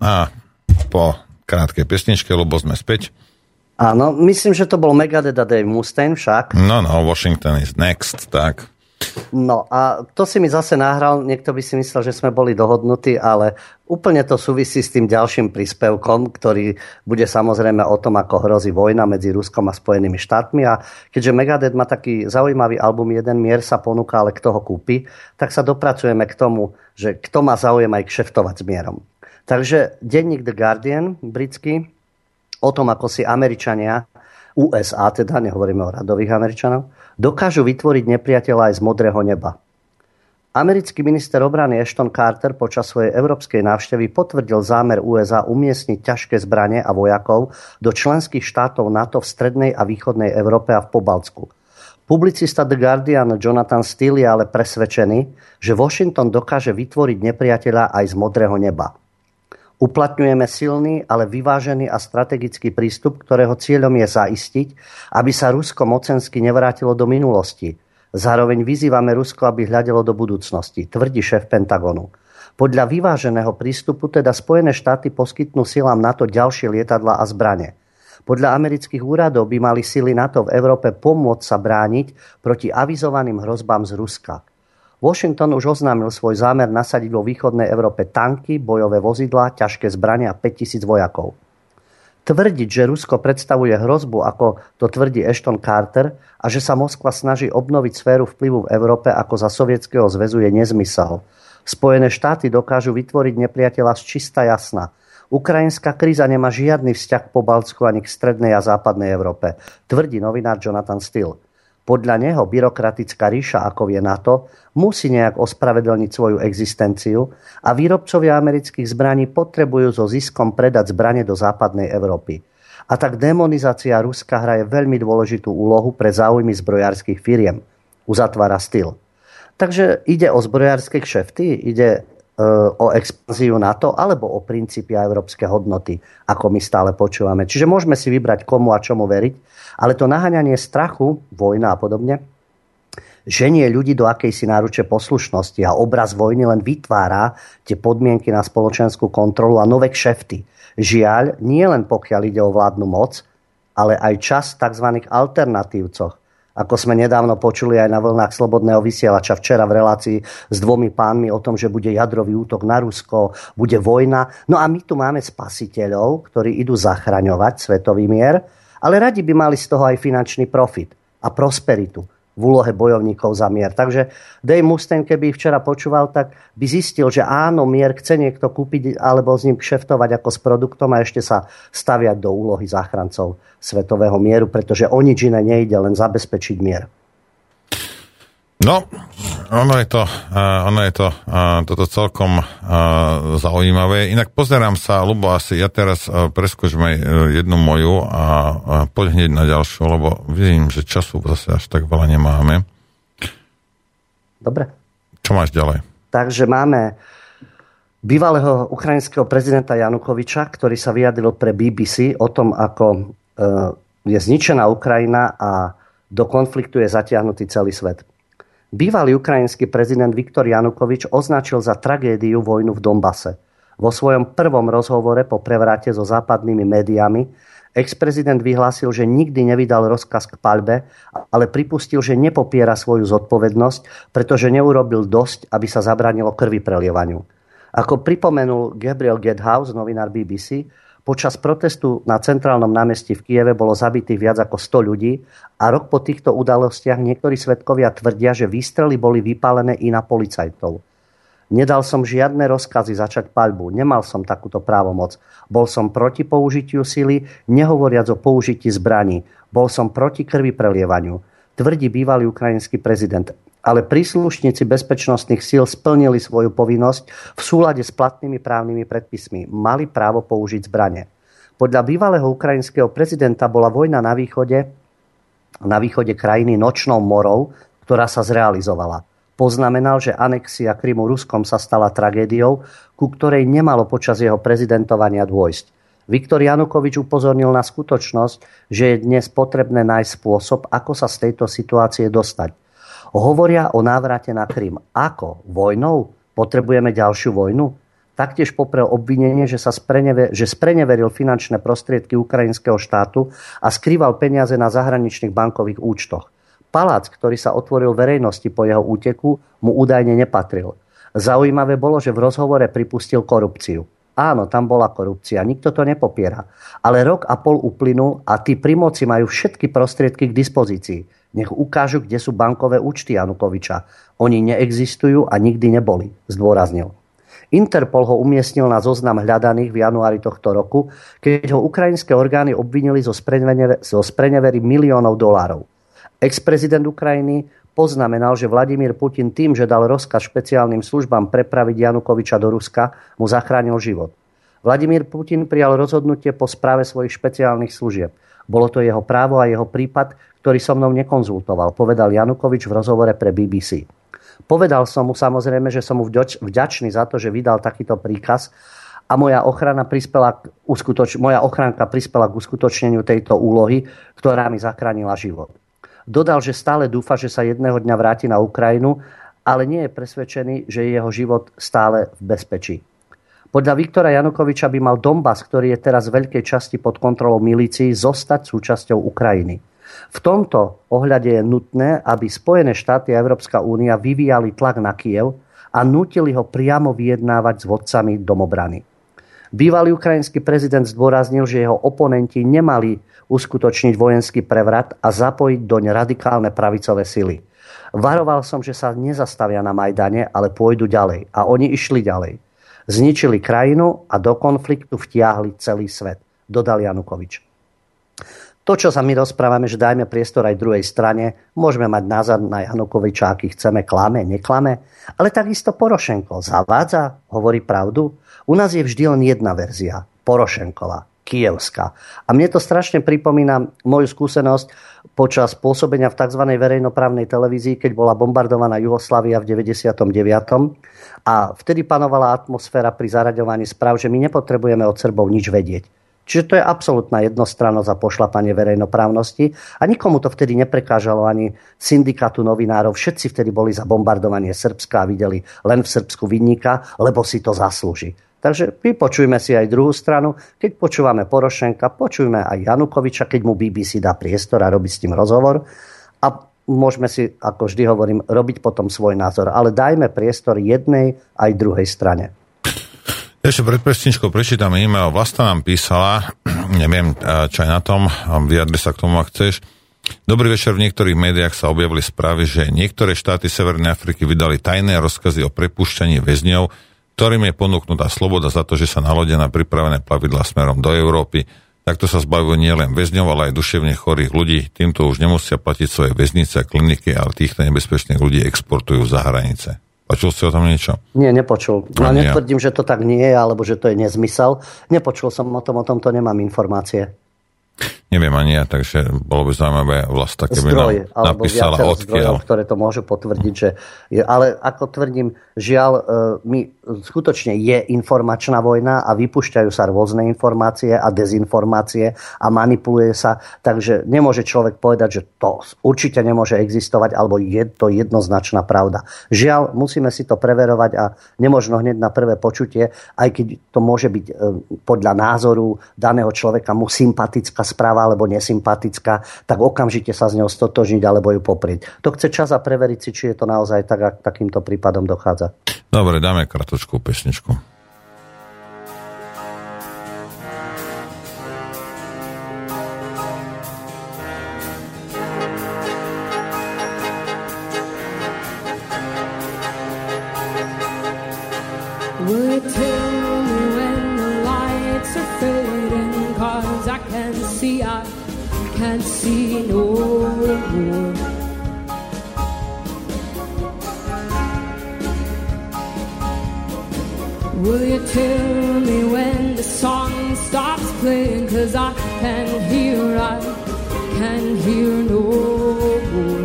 B: A po krátkej pesničke, lebo sme späť.
C: Áno, myslím, že to bol Megadeth a Dave Mustaine však.
B: No, no, Washington is next, tak.
C: No a to si mi zase nahral, niekto by si myslel, že sme boli dohodnutí, ale úplne to súvisí s tým ďalším príspevkom, ktorý bude samozrejme o tom, ako hrozí vojna medzi Ruskom a Spojenými štátmi. A keďže Megadeth má taký zaujímavý album Jeden mier sa ponúka, ale kto ho kúpi, tak sa dopracujeme k tomu, že kto má záujem aj kšeftovať s mierom. Takže denník The Guardian, britský, o tom, ako si Američania, ú es á teda, nehovoríme o radových Američanov, dokážu vytvoriť nepriateľa aj z modrého neba. Americký minister obrany Ashton Carter počas svojej európskej návštevy potvrdil zámer ú es á umiestniť ťažké zbrane a vojakov do členských štátov NATO v strednej a východnej Európe a v Pobaltsku. Publicista The Guardian Jonathan Steele je ale presvedčený, že Washington dokáže vytvoriť nepriateľa aj z modrého neba. Uplatňujeme silný, ale vyvážený a strategický prístup, ktorého cieľom je zaistiť, aby sa Rusko mocensky nevrátilo do minulosti. Zároveň vyzývame Rusko, aby hľadelo do budúcnosti, tvrdí šéf Pentagonu. Podľa vyváženého prístupu teda Spojené štáty poskytnú silám NATO ďalšie lietadlá a zbrane. Podľa amerických úradov by mali sily NATO v Európe pomôcť sa brániť proti avizovaným hrozbám z Ruska. Washington už oznámil svoj zámer nasadiť vo východnej Európe tanky, bojové vozidlá, ťažké zbrane a päťtisíc vojakov. Tvrdiť, že Rusko predstavuje hrozbu, ako to tvrdí Ashton Carter, a že sa Moskva snaží obnoviť sféru vplyvu v Európe ako za Sovietskeho zväzu, je nezmysel. Spojené štáty dokážu vytvoriť nepriateľa z čista jasna. Ukrajinská kríza nemá žiadny vzťah k Pobaltsku ani k strednej a západnej Európe, tvrdí novinár Jonathan Steele. Podľa neho byrokratická ríša, ako je NATO, musí nejak ospravedlniť svoju existenciu a výrobcovia amerických zbraní potrebujú so ziskom predať zbrane do západnej Európy. A tak demonizácia Ruska hraje veľmi dôležitú úlohu pre záujmy zbrojárskych firiem, uzatvára Steele. Takže ide o zbrojárske kšefty, ide e, o expanziu NATO alebo o princípy a európske hodnoty, ako my stále počúvame. Čiže môžeme si vybrať, komu a čomu veriť, ale to naháňanie strachu, vojna a podobne, ženie ľudí do akejsi náruče poslušnosti a obraz vojny len vytvára tie podmienky na spoločenskú kontrolu a nové kšefty. Žiaľ, nie len pokiaľ ide o vládnu moc, ale aj čas tzv. Alternatívcoch. Ako sme nedávno počuli aj na vlnách Slobodného vysielača včera v relácii s dvomi pánmi o tom, že bude jadrový útok na Rusko, bude vojna. No a my tu máme spasiteľov, ktorí idú zachraňovať svetový mier, ale radi by mali z toho aj finančný profit a prosperitu v úlohe bojovníkov za mier. Takže Dave Mustaine, keby ich včera počúval, tak by zistil, že áno, mier chce niekto kúpiť alebo s ním kšeftovať ako s produktom a ešte sa staviať do úlohy záchrancov svetového mieru, pretože o nič iné nejde, len zabezpečiť mier.
B: No, ono je to, uh, ono je to uh, toto celkom uh, zaujímavé. Inak pozerám sa, Ľubo, asi ja teraz uh, preskúšme uh, jednu moju a, a poď hneď na ďalšiu, lebo vidím, že času zase až tak veľa nemáme.
C: Dobre.
B: Čo máš ďalej? Takže
C: máme bývalého ukrajinského prezidenta Janukoviča, ktorý sa vyjadril pre bé bé cé o tom, ako uh, je zničená Ukrajina a do konfliktu je zatiahnutý celý svet. Bývalý ukrajinský prezident Viktor Janukovič označil za tragédiu vojnu v Donbase. Vo svojom prvom rozhovore po prevrate so západnými médiami ex-prezident vyhlásil, že nikdy nevydal rozkaz k paľbe, ale pripustil, že nepopiera svoju zodpovednosť, pretože neurobil dosť, aby sa zabránilo krvi prelievaniu. Ako pripomenul Gabriel Gedhaus, novinár bé bé cé, počas protestu na centrálnom námestí v Kieve bolo zabitých viac ako sto ľudí a rok po týchto udalostiach niektorí svedkovia tvrdia, že výstrely boli vypálené i na policajtov. Nedal som žiadne rozkazy začať paľbu, nemal som takúto právomoc. Bol som proti použitiu sily, nehovoriac o použití zbraní. Bol som proti krvi prelievaniu, tvrdí bývalý ukrajinský prezident. Ale príslušníci bezpečnostných síl splnili svoju povinnosť v súlade s platnými právnymi predpismi. Mali právo použiť zbrane. Podľa bývalého ukrajinského prezidenta bola vojna na východe, na východe krajiny nočnou morou, ktorá sa zrealizovala. Poznamenal, že anexia Krymu Ruskom sa stala tragédiou, ku ktorej nemalo počas jeho prezidentovania dôjsť. Viktor Janukovič upozornil na skutočnosť, že je dnes potrebné nájsť spôsob, ako sa z tejto situácie dostať. Hovoria o návrate na Krym. Ako? Vojnou? Potrebujeme ďalšiu vojnu? Taktiež poprel obvinenie, že, sa sprenever, že spreneveril finančné prostriedky ukrajinského štátu a skrýval peniaze na zahraničných bankových účtoch. Palác, ktorý sa otvoril verejnosti po jeho úteku, mu údajne nepatril. Zaujímavé bolo, že v rozhovore pripustil korupciu. Áno, tam bola korupcia, nikto to nepopiera. Ale rok a pol uplynul a tí pri moci majú všetky prostriedky k dispozícii. Nech ukážu, kde sú bankové účty Janukoviča. Oni neexistujú a nikdy neboli, zdôraznil. Interpol ho umiestnil na zoznam hľadaných v januári tohto roku, keď ho ukrajinské orgány obvinili zo sprenevery miliónov dolárov. Ex-prezident Ukrajiny poznamenal, že Vladimír Putin tým, že dal rozkaz špeciálnym službám prepraviť Janukoviča do Ruska, mu zachránil život. Vladimír Putin prijal rozhodnutie po správe svojich špeciálnych služieb. Bolo to jeho právo a jeho prípad, ktorý so mnou nekonzultoval, povedal Janukovič v rozhovore pre bé bé cé. Povedal som mu samozrejme, že som mu vďačný za to, že vydal takýto príkaz a moja ochrana prispela k uskutoč- moja ochránka prispela k uskutočneniu tejto úlohy, ktorá mi zachránila život. Dodal, že stále dúfa, že sa jedného dňa vráti na Ukrajinu, ale nie je presvedčený, že je jeho život stále v bezpečí. Podľa Viktora Janukoviča by mal Donbas, ktorý je teraz v veľkej časti pod kontrolou milícií, zostať súčasťou Ukrajiny. V tomto ohľade je nutné, aby Spojené štáty a Európska únia vyvíjali tlak na Kyjev a nútili ho priamo vyjednávať s vodcami domobrany. Bývalý ukrajinský prezident zdôraznil, že jeho oponenti nemali uskutočniť vojenský prevrat a zapojiť doň radikálne pravicové sily. Varoval som, že sa nezastavia na Majdane, ale pôjdu ďalej. A oni išli ďalej. Zničili krajinu a do konfliktu vtiahli celý svet, dodal Janukovič. To, čo sa my rozprávame, že dajme priestor aj druhej strane, môžeme mať názor na Janukoviča, aký chceme, klame, neklame, ale takisto Porošenko zavádza, hovorí pravdu. U nás je vždy len jedna verzia, Porošenkova, kyjevská. A mne to strašne pripomína moju skúsenosť počas pôsobenia v tzv. Verejnoprávnej televízii, keď bola bombardovaná Juhoslávia v deväťdesiatom deviatom A vtedy panovala atmosféra pri zaraďovaní správ, že my nepotrebujeme od Srbov nič vedieť. Čiže to je absolútna jednostrannosť a pošľapanie verejnoprávnosti a nikomu to vtedy neprekážalo ani syndikátu novinárov. Všetci vtedy boli za bombardovanie Srbska a videli len v Srbsku vinníka, lebo si to zaslúži. Takže vypočujme si aj druhú stranu. Keď počúvame Porošenka, počujme aj Janukoviča, keď mu bé bé cé dá priestor a robí s tým rozhovor. A môžeme si, ako vždy hovorím, robiť potom svoj názor. Ale dajme priestor jednej aj druhej strane.
B: Ešte pred pesničkou prečítam e-mail. Vlasta nám písala, neviem, čo je na tom, vyjadri sa k tomu, ak chceš. Dobrý večer, v niektorých médiách sa objavili správy, že niektoré štáty Severnej Afriky vydali tajné rozkazy o prepúšťaní väzňov, ktorým je ponúknutá sloboda za to, že sa nalodia na pripravené plavidlá smerom do Európy. Takto sa zbavujú nielen väzňov, ale aj duševne chorých ľudí. Týmto už nemusia platiť svoje väznice a kliniky, ale týchto nebezpečných ľudí exportujú za hranice. Počul si o tom niečo?
C: Nie, nepočul. No, netvrdím, že to tak nie je, alebo že to je nezmysel. Nepočul som o tom, o tomto nemám informácie.
B: Neviem ani ja, takže bolo by zaujímavé Vlasta, keby
C: zdroj,
B: nám napísala odkiaľ.
C: Zdrojov, ktoré to môžu potvrdiť, že je, ale ako tvrdím, žiaľ, my, skutočne je informačná vojna a vypúšťajú sa rôzne informácie a dezinformácie a manipuluje sa, takže nemôže človek povedať, že to určite nemôže existovať, alebo je to jednoznačná pravda. Žiaľ, musíme si to preverovať a nemožno hneď na prvé počutie, aj keď to môže byť podľa názoru daného človeka mu sympatická správa alebo nesympatická, tak okamžite sa s ňou stotožniť alebo ju poprieť. To chce čas a preveriť si, či je to naozaj tak, ak takýmto prípadom dochádza.
B: Dobre, dáme kratočkú pesničku.
E: Can't see no more. Will you tell me when the song stops playing? 'Cause I can hear, I can hear no more.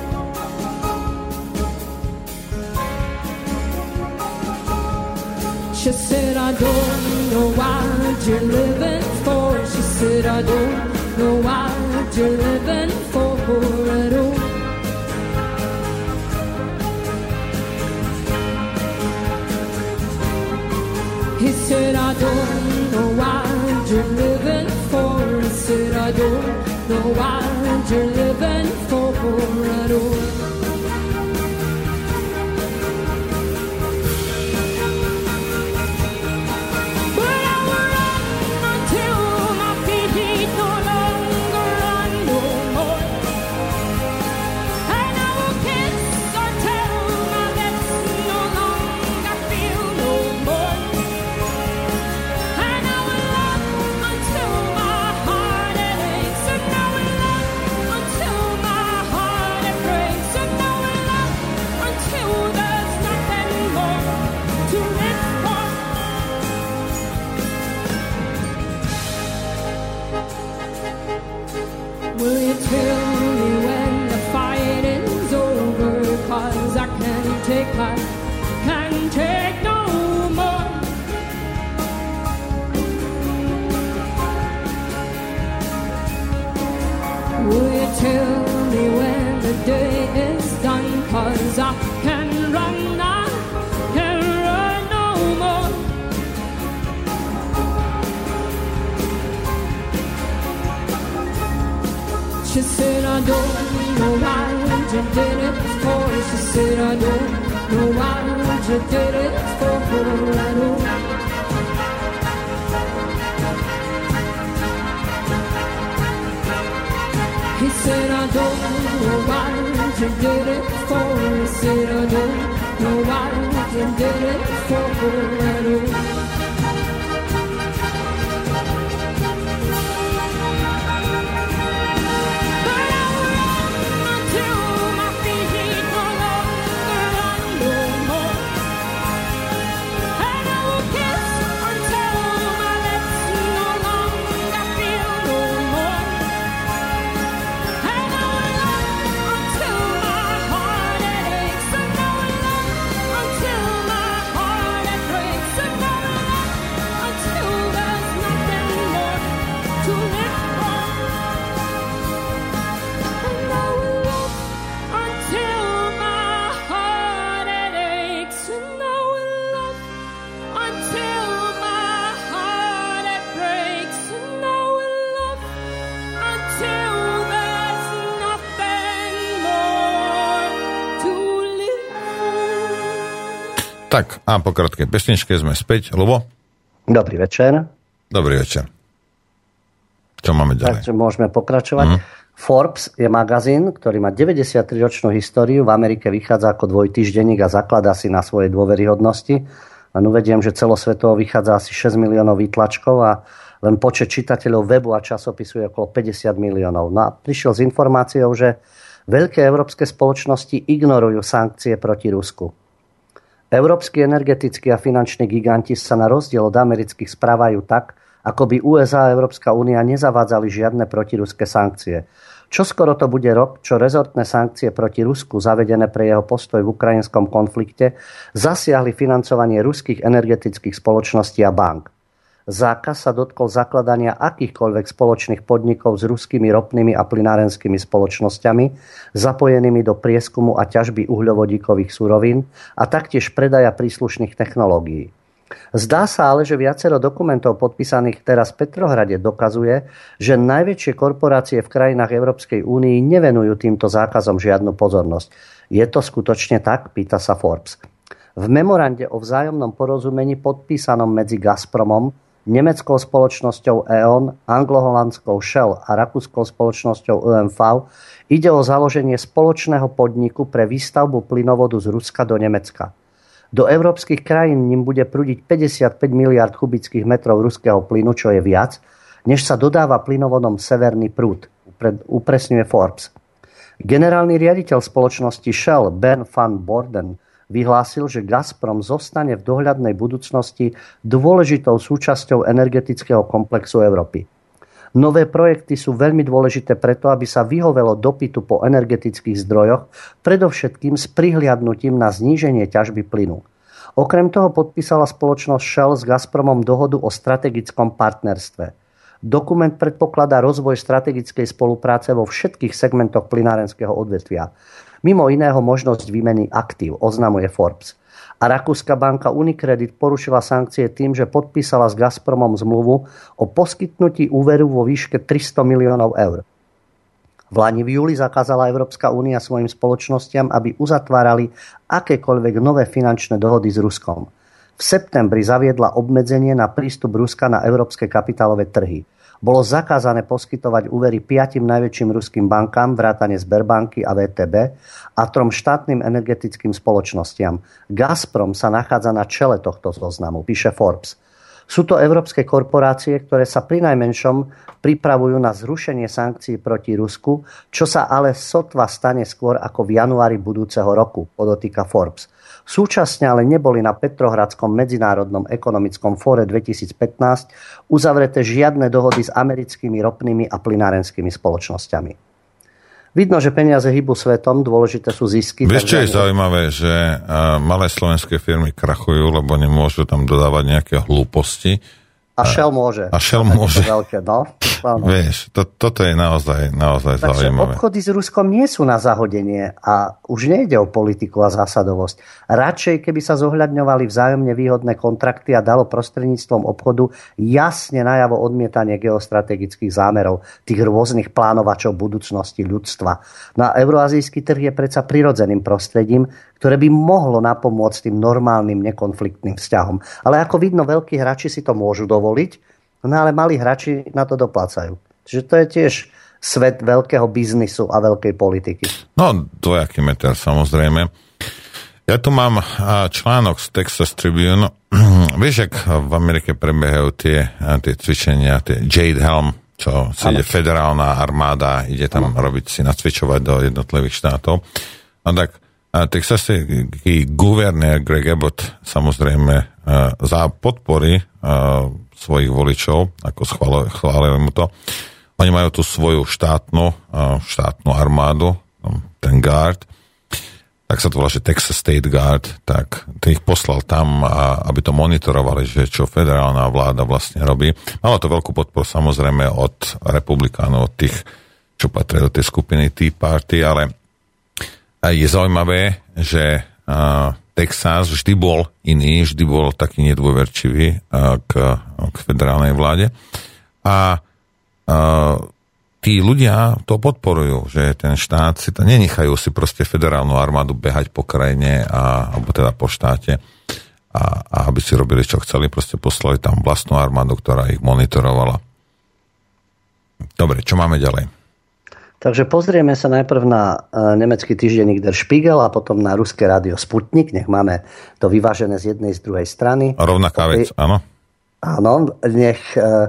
E: She said, I don't know what you're living for. She said, I don't know what you're living for at all. He said, I don't know what you're living for. He said, I don't know what you're living for. I don't. Will you tell me when the fight is over? 'Cause I can't take my, can't take no more. Will you tell me when the day is done? 'Cause I can run, I can run no more. She said, I don't know why you did it for. She said, I don't know why you did it for. I don't. He said, I don't know why you did it for. He said, I don't know why you did it for. I don't.
B: Tak, a po krátkej pesničke sme späť. Ľubo?
C: Dobrý večer.
B: Dobrý večer. Čo máme ďalej?
C: Takže môžeme pokračovať. Mm. Forbes je magazín, ktorý má deväťdesiattri ročnú históriu. V Amerike vychádza ako dvojtýždenník a zakladá si na svojej dôveryhodnosti. Len uvediem, že celosvetovo vychádza asi šesť miliónov výtlačkov a len počet čitateľov webu a časopisu je okolo päťdesiat miliónov. No a prišiel s informáciou, že veľké európske spoločnosti ignorujú sankcie proti Rusku. Európski energetickí a finanční giganti sa na rozdiel od amerických správajú tak, ako by ú es á a Európska únia nezavádzali žiadne protiruské sankcie. Čoskoro to bude rok, čo rezortné sankcie proti Rusku, zavedené pre jeho postoj v ukrajinskom konflikte, zasiahli financovanie ruských energetických spoločností a bank. Zákaz sa dotkol zakladania akýchkoľvek spoločných podnikov s ruskými ropnými a plynárenskými spoločnosťami, zapojenými do prieskumu a ťažby uhľovodíkových surovín a taktiež predaja príslušných technológií. Zdá sa ale, že viacero dokumentov podpísaných teraz v Petrohrade dokazuje, že najväčšie korporácie v krajinách Európskej únii nevenujú týmto zákazom žiadnu pozornosť. Je to skutočne tak? Pýta sa Forbes. V memorande o vzájomnom porozumení podpísanom medzi Gazpromom, nemeckou spoločnosťou é on, anglo-holandskou Shell a rakúskou spoločnosťou é em vé ide o založenie spoločného podniku pre výstavbu plynovodu z Ruska do Nemecka. Do európskych krajín ním bude prúdiť päťdesiatpäť miliárd kubických metrov ruského plynu, čo je viac, než sa dodáva plynovodom Severný prúd, upresňuje Forbes. Generálny riaditeľ spoločnosti Shell Bernd van Borden vyhlásil, že Gazprom zostane v dohľadnej budúcnosti dôležitou súčasťou energetického komplexu Európy. Nové projekty sú veľmi dôležité preto, aby sa vyhovelo dopytu po energetických zdrojoch, predovšetkým s prihliadnutím na zníženie ťažby plynu. Okrem toho podpísala spoločnosť Shell s Gazpromom dohodu o strategickom partnerstve. Dokument predpokladá rozvoj strategickej spolupráce vo všetkých segmentoch plynárenského odvetvia. Mimo iného možnosť výmeny aktív, oznamuje Forbes. A rakúska banka Unicredit porušila sankcie tým, že podpísala s Gazpromom zmluvu o poskytnutí úveru vo výške tristo miliónov eur. V lani v júli zakázala Európska únia svojim spoločnostiam, aby uzatvárali akékoľvek nové finančné dohody s Ruskom. V septembri zaviedla obmedzenie na prístup Ruska na európske kapitálové trhy. Bolo zakázané poskytovať úvery piatim najväčším ruským bankám, vrátane Sberbanky a vé té bé, a trom štátnym energetickým spoločnostiam. Gazprom sa nachádza na čele tohto zoznamu, píše Forbes. Sú to európske korporácie, ktoré sa prinajmenšom pripravujú na zrušenie sankcií proti Rusku, čo sa ale sotva stane skôr ako v januári budúceho roku, podotýka Forbes. Súčasne ale neboli na Petrohradskom medzinárodnom ekonomickom fóre dvetisícpätnásť uzavreté žiadne dohody s americkými ropnými a plynárenskými spoločnosťami. Vidno, že peniaze hýbu svetom, dôležité sú zisky.
B: Vieš, čo je zaujímavé, že uh, malé slovenské firmy krachujú, lebo nemôžu tam dodávať nejaké hlúposti.
C: A Shell môže.
B: A Shell môže.
C: Veľké, no.
B: Vieš, to, toto je naozaj, naozaj
C: Takže
B: zaujímavé.
C: obchody s Ruskom nie sú na zahodenie a už nejde o politiku a zásadovosť. Radšej, keby sa zohľadňovali vzájomne výhodné kontrakty a dalo prostredníctvom obchodu jasne najavo odmietanie geostrategických zámerov tých rôznych plánovačov budúcnosti ľudstva. Na euroazijský trh je predsa prirodzeným prostredím, ktoré by mohlo napomôcť tým normálnym nekonfliktným vzťahom. Ale ako vidno, veľkí hráči si to môžu dovoliť, no ale malí hráči na to doplácajú. Čiže to je tiež svet veľkého biznisu a veľkej politiky.
B: No, dvojaký meter, samozrejme. Ja tu mám článok z Texas Tribune. Vieš, ak v Amerike prebiehajú tie, tie cvičenia, tie Jade Helm, čo si ide federálna armáda, ide tam ano. robiť si nacvičovať do jednotlivých štátov. A tak texaský guvernér Greg Abbott samozrejme za podpory svojich voličov, ako schválili mu to. Oni majú tu svoju štátnu, štátnu armádu, ten Guard, tak sa to volá, že Texas State Guard, tak ten ich poslal tam, aby to monitorovali, že čo federálna vláda vlastne robí. Malo to veľkú podporu samozrejme od republikánov, od tých, čo patria do tej skupiny Tea Party, ale je zaujímavé, že Texas vždy bol iný, vždy bol taký nedôverčivý k, k federálnej vláde. A, a tí ľudia to podporujú, že ten štát si to nenechajú si proste federálnu armádu behať po krajine a, alebo teda po štáte a, a aby si robili, čo chceli, proste poslali tam vlastnú armádu, ktorá ich monitorovala. Dobre, čo máme ďalej?
C: Takže pozrieme sa najprv na nemecký týždenník Der Spiegel a potom na ruské rádio Sputnik. Nech máme to vyvážené z jednej, z druhej strany.
B: Rovnaká vec, áno?
C: Áno, nech,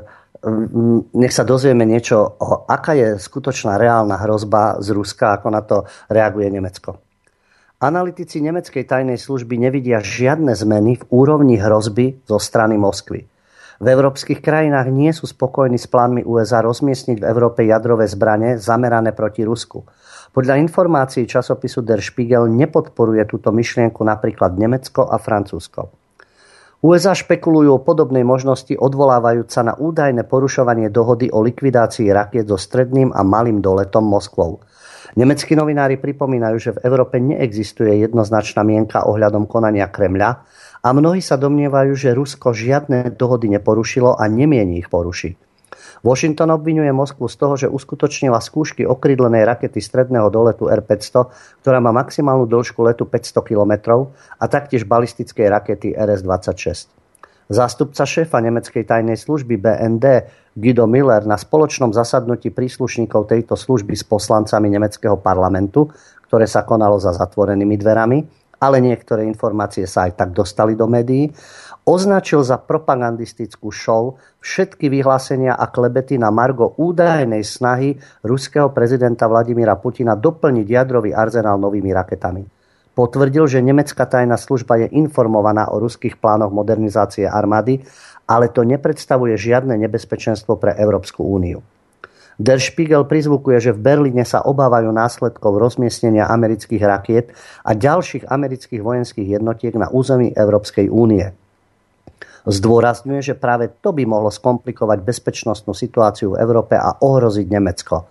C: nech sa dozvieme niečo o aká je skutočná reálna hrozba z Ruska, ako na to reaguje Nemecko. Analytici nemeckej tajnej služby nevidia žiadne zmeny v úrovni hrozby zo strany Moskvy. V európskych krajinách nie sú spokojní s plánmi ú es á rozmiestniť v Európe jadrové zbrane zamerané proti Rusku. Podľa informácií časopisu Der Spiegel nepodporuje túto myšlienku napríklad Nemecko a Francúzsko. ú es á špekulujú o podobnej možnosti odvolávajúc sa na údajné porušovanie dohody o likvidácii rakiet so stredným a malým doletom Moskvou. Nemeckí novinári pripomínajú, že v Európe neexistuje jednoznačná mienka ohľadom konania Kremľa, a mnohí sa domnievajú, že Rusko žiadne dohody neporušilo a nemieni ich porušiť. Washington obviňuje Moskvu z toho, že uskutočnila skúšky okrydlenej rakety stredného doletu er päťsto, ktorá má maximálnu dĺžku letu päťsto kilometrov, a taktiež balistickej rakety er es dvadsaťšesť. Zástupca šéfa nemeckej tajnej služby bé en dé Guido Müller na spoločnom zasadnutí príslušníkov tejto služby s poslancami nemeckého parlamentu, ktoré sa konalo za zatvorenými dverami, ale niektoré informácie sa aj tak dostali do médií, označil za propagandistickú show všetky vyhlásenia a klebety na margo údajnej snahy ruského prezidenta Vladimíra Putina doplniť jadrový arzenál novými raketami. Potvrdil, že nemecká tajná služba je informovaná o ruských plánoch modernizácie armády, ale to nepredstavuje žiadne nebezpečenstvo pre Európsku úniu. Der Spiegel prizvukuje, že v Berlíne sa obávajú následkov rozmiestnenia amerických rakiet a ďalších amerických vojenských jednotiek na území Európskej únie. Zdôrazňuje, že práve to by mohlo skomplikovať bezpečnostnú situáciu v Európe a ohroziť Nemecko.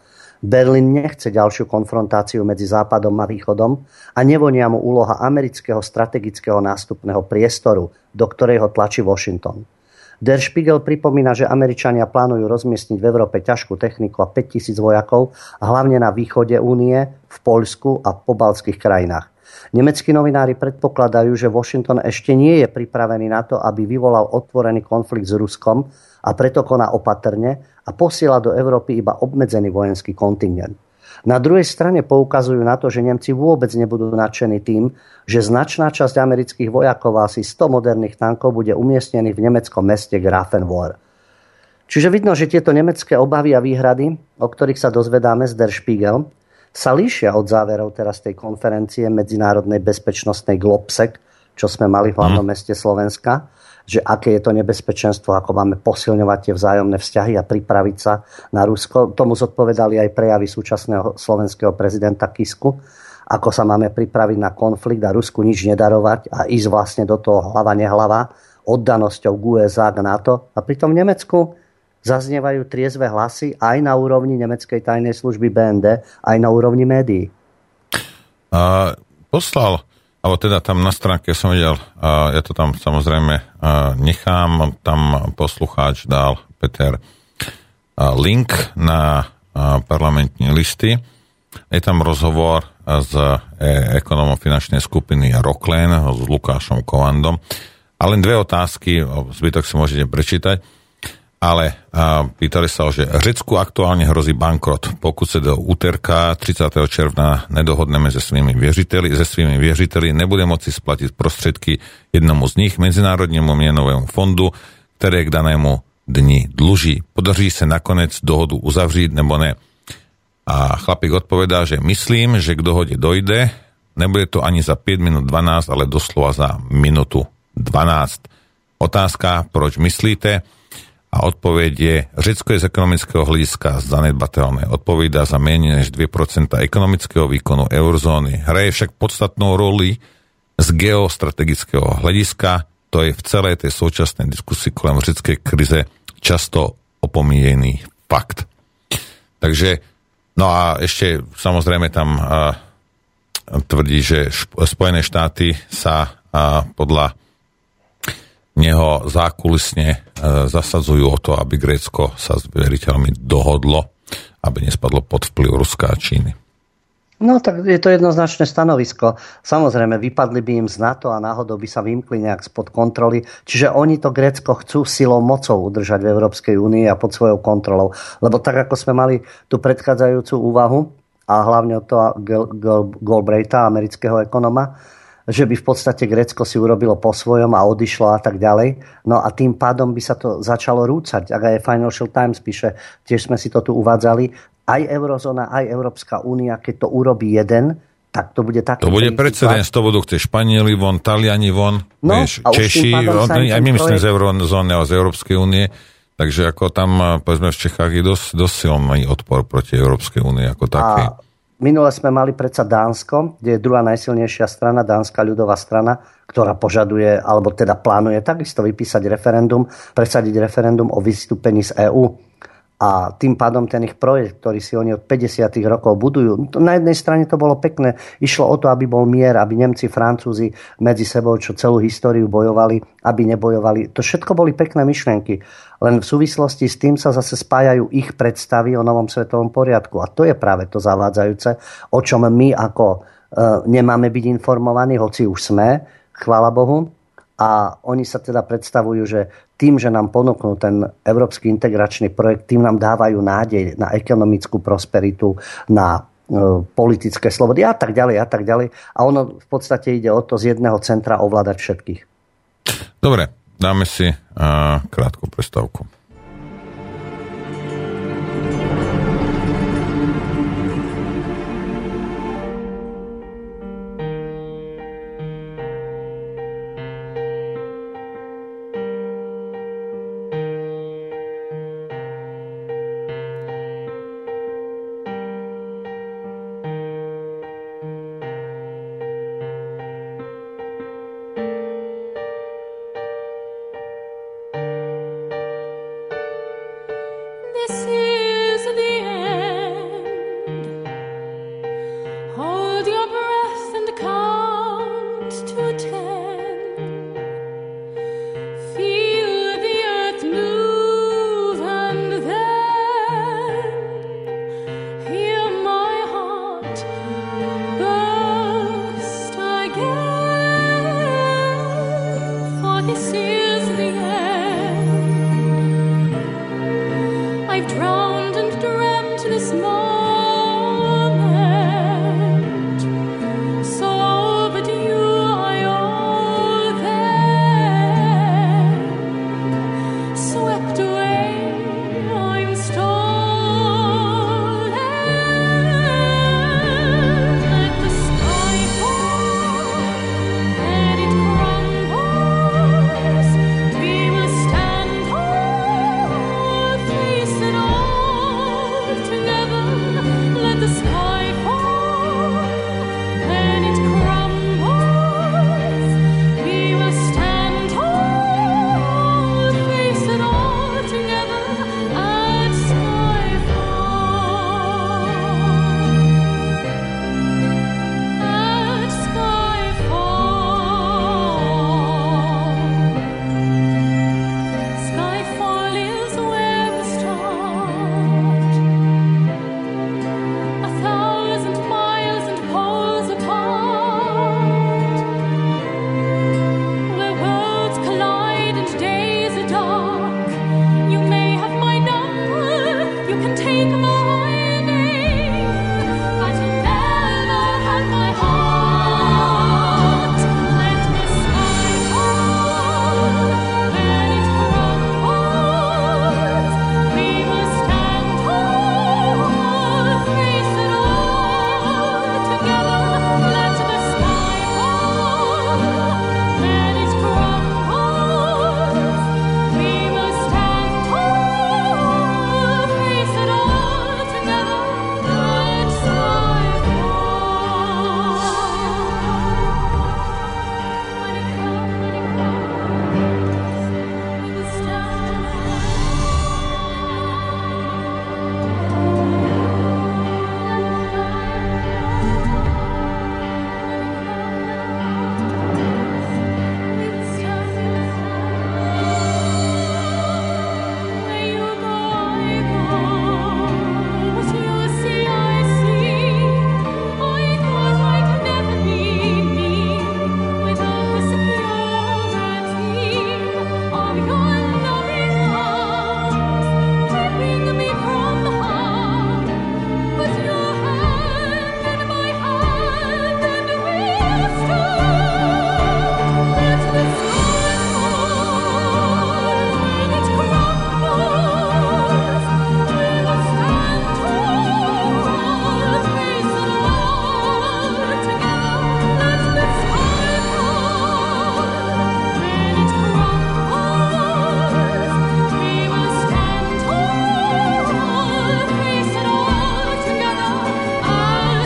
C: Berlín nechce ďalšiu konfrontáciu medzi Západom a Východom a nevonia mu úloha amerického strategického nástupného priestoru, do ktorého tlačí Washington. Der Spiegel pripomína, že Američania plánujú rozmiestniť v Európe ťažkú techniku a päťtisíc vojakov, hlavne na východe únie, v Poľsku a pobaltských krajinách. Nemeckí novinári predpokladajú, že Washington ešte nie je pripravený na to, aby vyvolal otvorený konflikt s Ruskom a preto koná opatrne a posiela do Európy iba obmedzený vojenský kontingent. Na druhej strane poukazujú na to, že Nemci vôbec nebudú nadšení tým, že značná časť amerických vojakov a asi sto moderných tankov bude umiestnených v nemeckom meste Grafenwöhr. Čiže vidno, že tieto nemecké obavy a výhrady, o ktorých sa dozvedáme z Der Spiegel, sa líšia od záverov teraz tej konferencie medzinárodnej bezpečnostnej Globsec, čo sme mali v hlavnom meste Slovenska, že aké je to nebezpečenstvo, ako máme posilňovať tie vzájomné vzťahy a pripraviť sa na Rusko. Tomu zodpovedali aj prejavy súčasného slovenského prezidenta Kisku, ako sa máme pripraviť na konflikt a Rusku nič nedarovať a ísť vlastne do toho hlava nehlava, oddanosťou k ú es á, k NATO. A pritom v Nemecku zaznievajú triezve hlasy aj na úrovni nemeckej tajnej služby bé en dé, aj na úrovni médií.
B: Uh, poslal alebo teda tam na stránke som videl, uh, ja to tam samozrejme uh, nechám, tam poslucháč dal Peter uh, link na uh, parlamentní listy. Je tam rozhovor s e, ekonomom finančnej skupiny Roklen, s Lukášom Kovandom. A len dve otázky, zbytok si môžete prečítať. Ale a, pýtali sa, že Řecku aktuálne hrozí bankrot. Pokud sa do úterka tridsiateho června nedohodneme se svými věřiteli, se svými věřiteli, nebude moci splatiť prostředky jednomu z nich, Medzinárodnému měnovému fondu, ktoré k danému dni dluží. Podaří sa nakonec dohodu uzavřít nebo ne? A chlapík odpovedá, že myslím, že k dohode dojde, nebude to ani za päť minút dvanásť, ale doslova za minútu dvanásť. Otázka, proč myslíte? A odpoveď je, Řecko je z ekonomického hľadiska zanedbateľné. Odpovída za menej než dve procentá ekonomického výkonu eurozóny. Hraje však podstatnou roli z geostrategického hľadiska. To je v celej tej súčasnej diskusii kolem řeckej krize často opomíjený fakt. Takže, no a ešte samozrejme tam a, tvrdí, že Spojené štáty sa a, podľa neho zákulisne e, zasadzujú o to, aby Grécko sa s veriteľmi dohodlo, aby nespadlo pod vplyv Ruska a Číny.
C: No tak je to jednoznačné stanovisko. Samozrejme, vypadli by im z NATO a náhodou by sa vymkli nejak spod kontroly. Čiže oni to Grécko chcú silou mocou udržať v Európskej únii a pod svojou kontrolou. Lebo tak, ako sme mali tú predchádzajúcu úvahu, a hlavne od toho Galbraitha, amerického ekonoma, že by v podstate Grécko si urobilo po svojom a odišlo a tak ďalej. No a tým pádom by sa to začalo rúcať. Ak aj Financial Times píše, tiež sme si to tu uvádzali, aj eurozóna, aj Európska únia, keď to urobí jeden, tak to bude taký...
B: To bude precedens, to budú chcieť Španieli von, Taliani von,
C: no,
B: vieš, Češi, on, aj my myslím z eurozóny a z Európskej únie, takže ako tam, povedzme v Čechách je dosť, dosť silný odpor proti Európskej únie ako taký. A
C: minule sme mali predsa Dánsko, kde je druhá najsilnejšia strana, Dánska ľudová strana, ktorá požaduje, alebo teda plánuje takisto vypísať referendum, presadiť referendum o vystúpení z EÚ. A tým pádom ten ich projekt, ktorý si oni od päťdesiatych rokov budujú, na jednej strane to bolo pekné, išlo o to, aby bol mier, aby Nemci, Francúzi medzi sebou, čo celú históriu bojovali, aby nebojovali. To všetko boli pekné myšlienky. Len v súvislosti s tým sa zase spájajú ich predstavy o novom svetovom poriadku. A to je práve to zavádzajúce, o čom my ako e, nemáme byť informovaní, hoci už sme, chvála Bohu. A oni sa teda predstavujú, že tým, že nám ponúknú ten európsky integračný projekt, tým nám dávajú nádej na ekonomickú prosperitu, na e, politické slobody a tak ďalej a tak ďalej. A ono v podstate ide o to z jedného centra ovládať všetkých.
B: Dobre, dáme si uh, krátku prestávku.
E: This is the end. this is the end. I've drowned and dreamt this moment, so overdue I owe them. Swept away, I'm stolen. Let the sky fall and it crumbles. We will stand tall, face it all together. Let the sky fall and it crumbles. We will stand tall, face it all together at skyfall. At skyfall. Skyfall is where we start. A thousand miles and poles apart, where worlds collide and days are dark. You may have my number, you can take my name, but you'll never have my heart. Let the sky fall and it crumbles. We will stand tall, face it all together. Let the sky fall and it crumbles. We will stand tall, face it all together at skyfall. When it comes, when it comes, we will Where you go, I go. What you see, I see. I thought I'd never be me without the security of your loving arms, keeping me from harm. Put your hand in my hand and we'll stand. Let the sky fall when it crumbles. We will stand tall, face it all together. Let the sky fall when it crumbles. We will stand tall, face it all together at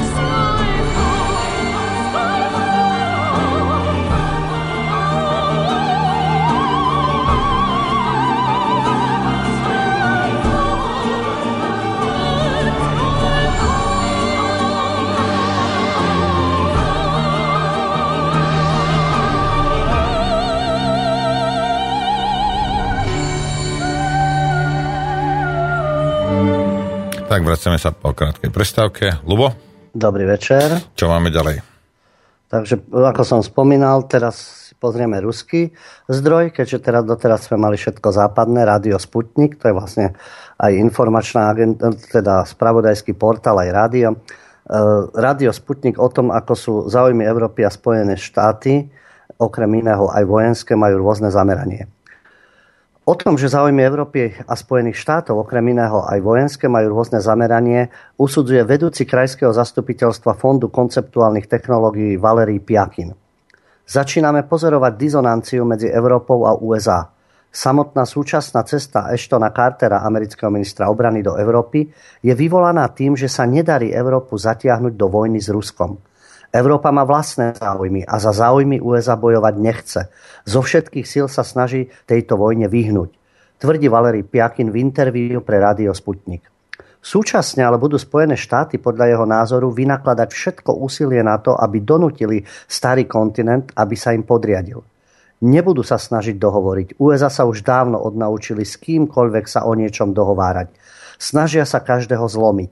B: Tak, vracame sa po krátkej prestávke. Ľubo,
C: Dobrý večer.
B: čo máme ďalej?
C: Takže, ako som spomínal, teraz si pozrieme ruský zdroj, keďže teraz doteraz sme mali všetko západné, Rádio Sputnik, to je vlastne aj informačná agentúra, teda spravodajský portál, aj rádio. E, Rádio Sputnik o tom, ako sú záujmy Európy a Spojené štáty, okrem iného aj vojenské, majú rôzne zameranie. O tom, že záujmy Európy a Spojených štátov, okrem iného aj vojenské, majú rôzne zameranie, usudzuje vedúci krajského zastupiteľstva Fondu konceptuálnych technológií Valerij Pjakin. Začíname pozorovať dizonanciu medzi Európou a ú es á. Samotná súčasná cesta Ashtona Cartera, amerického ministra obrany, do Európy je vyvolaná tým, že sa nedarí Európu zatiahnuť do vojny s Ruskom. Európa má vlastné záujmy a za záujmy ú es á bojovať nechce. Zo všetkých síl sa snaží tejto vojne vyhnúť, tvrdí Valerij Pjakin v interviu pre Rádio Sputnik. Súčasne ale budú Spojené štáty podľa jeho názoru vynakladať všetko úsilie na to, aby donútili starý kontinent, aby sa im podriadil. Nebudú sa snažiť dohovoriť. ú es á sa už dávno odnaučili s kýmkoľvek sa o niečom dohovárať. Snažia sa každého zlomiť.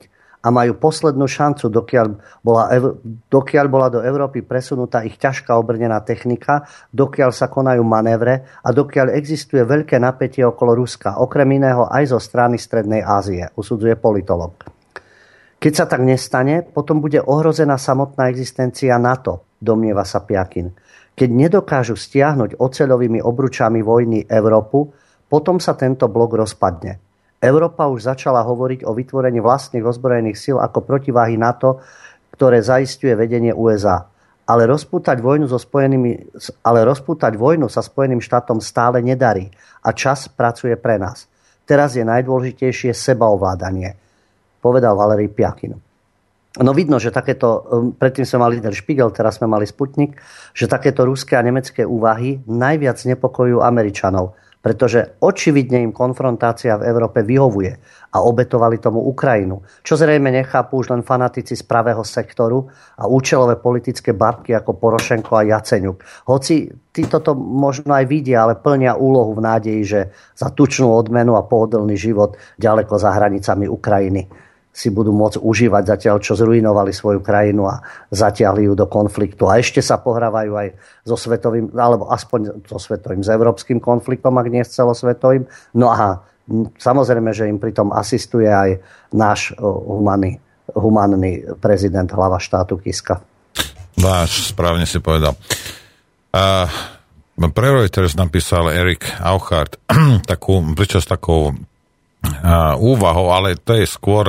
C: a majú poslednú šancu, dokiaľ bola, dokiaľ bola do Európy presunutá ich ťažká obrnená technika, dokiaľ sa konajú manévre a dokiaľ existuje veľké napätie okolo Ruska, okrem iného aj zo strany Strednej Ázie, usudzuje politolog. Keď sa tak nestane, potom bude ohrozená samotná existencia NATO, domnieva sa Piakin. Keď nedokážu stiahnuť oceľovými obručami vojny Európu, potom sa tento blok rozpadne. Európa už začala hovoriť o vytvorení vlastných ozbrojených síl ako protiváhy NATO, ktoré zaisťuje vedenie ú es á. Ale rozpútať vojnu, so spojenými, ale rozpútať vojnu sa Spojeným štátom stále nedarí a čas pracuje pre nás. Teraz je najdôležitejšie sebaovládanie, povedal Valerij Pjakin. No vidno, že takéto, predtým sme mali Der Spiegel, teraz sme mali Sputnik, že takéto ruské a nemecké úvahy najviac nepokojujú Američanov, pretože očividne im konfrontácia v Európe vyhovuje a obetovali tomu Ukrajinu, čo zrejme nechápu už len fanatici z pravého sektoru a účelové politické babky ako Porošenko a Jaceňuk. Hoci títo to možno aj vidia, ale plnia úlohu v nádeji, že za tučnú odmenu a pohodlný život ďaleko za hranicami Ukrajiny si budú môcť užívať zatiaľ, čo zrujnovali svoju krajinu a zatiahli ju do konfliktu. A ešte sa pohrávajú aj so svetovým, alebo aspoň so svetovým, s európskym konfliktom, ak nie s celosvetovým. No a samozrejme, že im pritom asistuje aj náš humanný, humanný prezident, hlava štátu Kiska.
B: Váš, správne si povedal. Uh, pre Reuters napísal Erik Auchard takú, pričo s takou Uh, úvahou, ale to je skôr,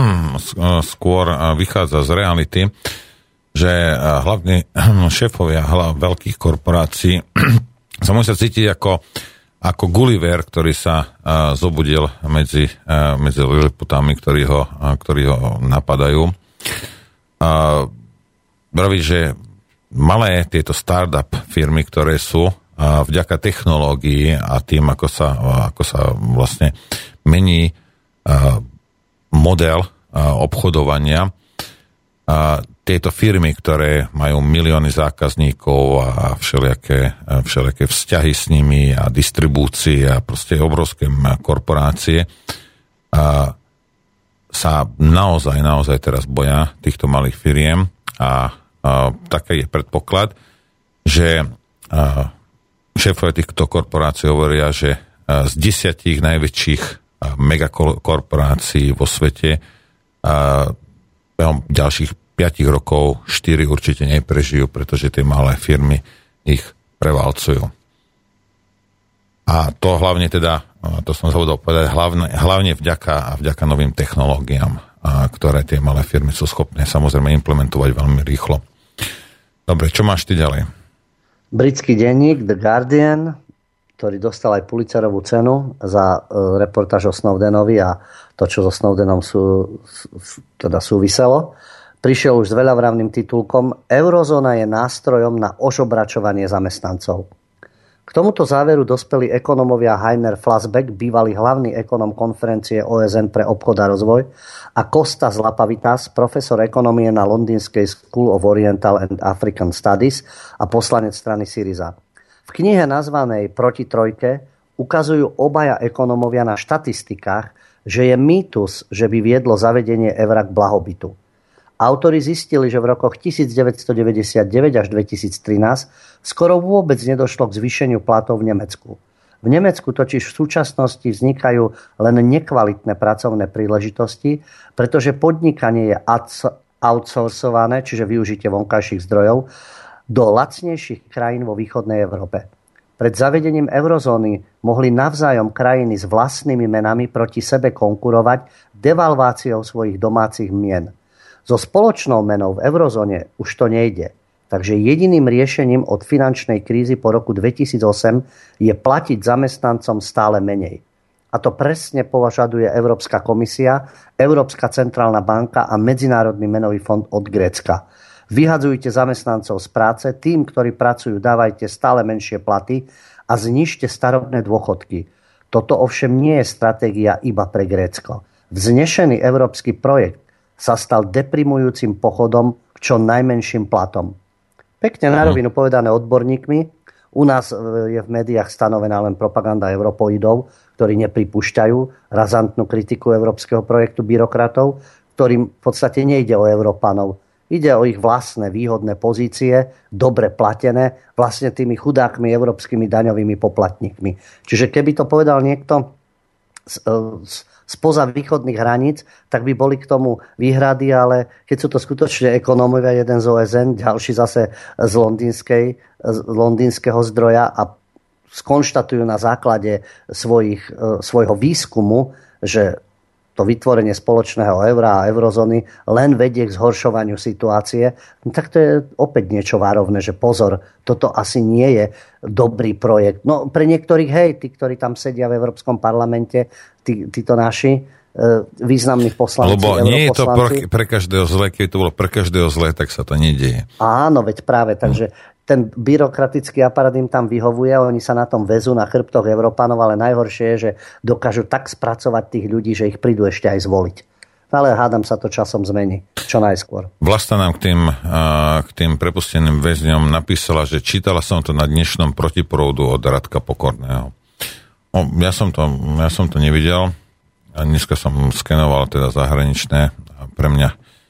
B: skôr uh, vychádza z reality, že uh, hlavní šéfovia hlav veľkých korporácií sa musia cítiť ako, ako Gulliver, ktorý sa uh, zobudil medzi, uh, medzi liliputami, ktorí ho, uh, ktorí ho napadajú. Uh, Vraví, že malé tieto startup firmy, ktoré sú uh, vďaka technológii a tým, ako sa, uh, ako sa vlastne mení uh, model uh, obchodovania. Uh, tieto firmy, ktoré majú milióny zákazníkov a všelijaké, uh, všelijaké vzťahy s nimi a distribúcie a proste obrovské korporácie, uh, sa naozaj, naozaj teraz boja týchto malých firiem a uh, taký je predpoklad, že uh, šéfovia týchto korporácií hovoria, že uh, z desiatich najväčších megakorporácií vo svete a behom ďalších piatich rokov štyri určite neprežijú, pretože tie malé firmy ich prevalcujú. A to hlavne teda, to som zabudol povedať, hlavne, hlavne vďaka, a vďaka novým technológiám, a ktoré tie malé firmy sú schopné samozrejme implementovať veľmi rýchlo. Dobre, čo máš ty ďalej? Britský
C: denník The Guardian, ktorý dostal aj Pulitzerovú cenu za uh, reportáž o Snowdenovi a to, čo so Snowdenom sú, sú, teda súviselo. Prišiel už s veľavravným titulkom Eurozóna je nástrojom na ožobračovanie zamestnancov. K tomuto záveru dospeli ekonomovia Heiner Flassbeck, bývalý hlavný ekonom konferencie ó es en pre obchod a rozvoj, a Kostas Lapavitas, profesor ekonomie na Londýnskej School of Oriental and African Studies a poslanec strany Syriza. V knihe nazvanej Proti trojke ukazujú obaja ekonomovia na štatistikách, že je mýtus, že by viedlo zavedenie eura k blahobytu. Autori zistili, že v rokoch devätnásťstodeväťdesiatdeväť až dvetisíctrinásť skoro vôbec nedošlo k zvýšeniu platov v Nemecku. V Nemecku totiž v súčasnosti vznikajú len nekvalitné pracovné príležitosti, pretože podnikanie je outsourcované, čiže využitie vonkajších zdrojov, do lacnejších krajín vo východnej Európe. Pred zavedením eurozóny mohli navzájom krajiny s vlastnými menami proti sebe konkurovať devalváciou svojich domácich mien. So spoločnou menou v eurozóne už to nejde. Takže jediným riešením od finančnej krízy po roku dvetisícosem je platiť zamestnancom stále menej. A to presne považaduje Európska komisia, Európska centrálna banka a Medzinárodný menový fond od Grécka. Vyhadzujte zamestnancov z práce, tým, ktorí pracujú, dávajte stále menšie platy a znižte starobné dôchodky. Toto ovšem nie je stratégia iba pre Grécko. Vznešený európsky projekt sa stal deprimujúcim pochodom k čo najmenším platom. Pekne na rovinu povedané odborníkmi, u nás je v médiách stanovená len propaganda europoidov, ktorí nepripúšťajú razantnú kritiku európskeho projektu byrokratov, ktorým v podstate nejde o Európanov. Ide o ich vlastné výhodné pozície, dobre platené, vlastne tými chudákmi európskymi daňovými poplatníkmi. Čiže keby to povedal niekto z, z, spoza východných hraníc, tak by boli k tomu výhrady, ale keď sú to skutočne ekonómovia, jeden z ó es en, ďalší zase z, londýnskej, z londýnskeho zdroja a skonštatujú na základe svojich, svojho výskumu, že to vytvorenie spoločného eura a eurozóny len vedie k zhoršovaniu situácie, no tak to je opäť niečo varovné, že pozor, toto asi nie je dobrý projekt. No pre niektorých, hej, tí, ktorí tam sedia v Európskom parlamente, tí, títo naši e, významných poslanci,
B: lebo nie je to pre, pre každého zlé, keď to bolo pre každého zlé, tak sa to nedieje.
C: Áno, veď práve, takže hm. ten byrokratický aparát im tam vyhovuje, oni sa na tom vezú na chrbtoch Európanov, ale najhoršie je, že dokážu tak spracovať tých ľudí, že ich prídu ešte aj zvoliť. Ale hádam sa to časom zmení, čo najskôr.
B: Vlasta nám k tým, k tým prepusteným väzňom napísala, že čítala som to na dnešnom Protiproudu od Radka Pokorného. O, ja, som to, ja som to nevidel a dneska som skenoval teda zahraničné a pre mňa